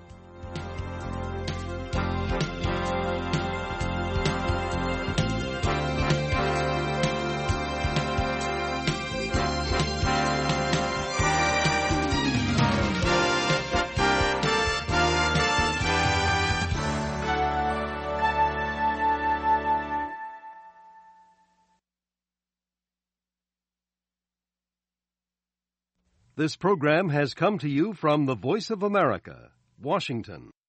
This program has come to you from the Voice of America, Washington.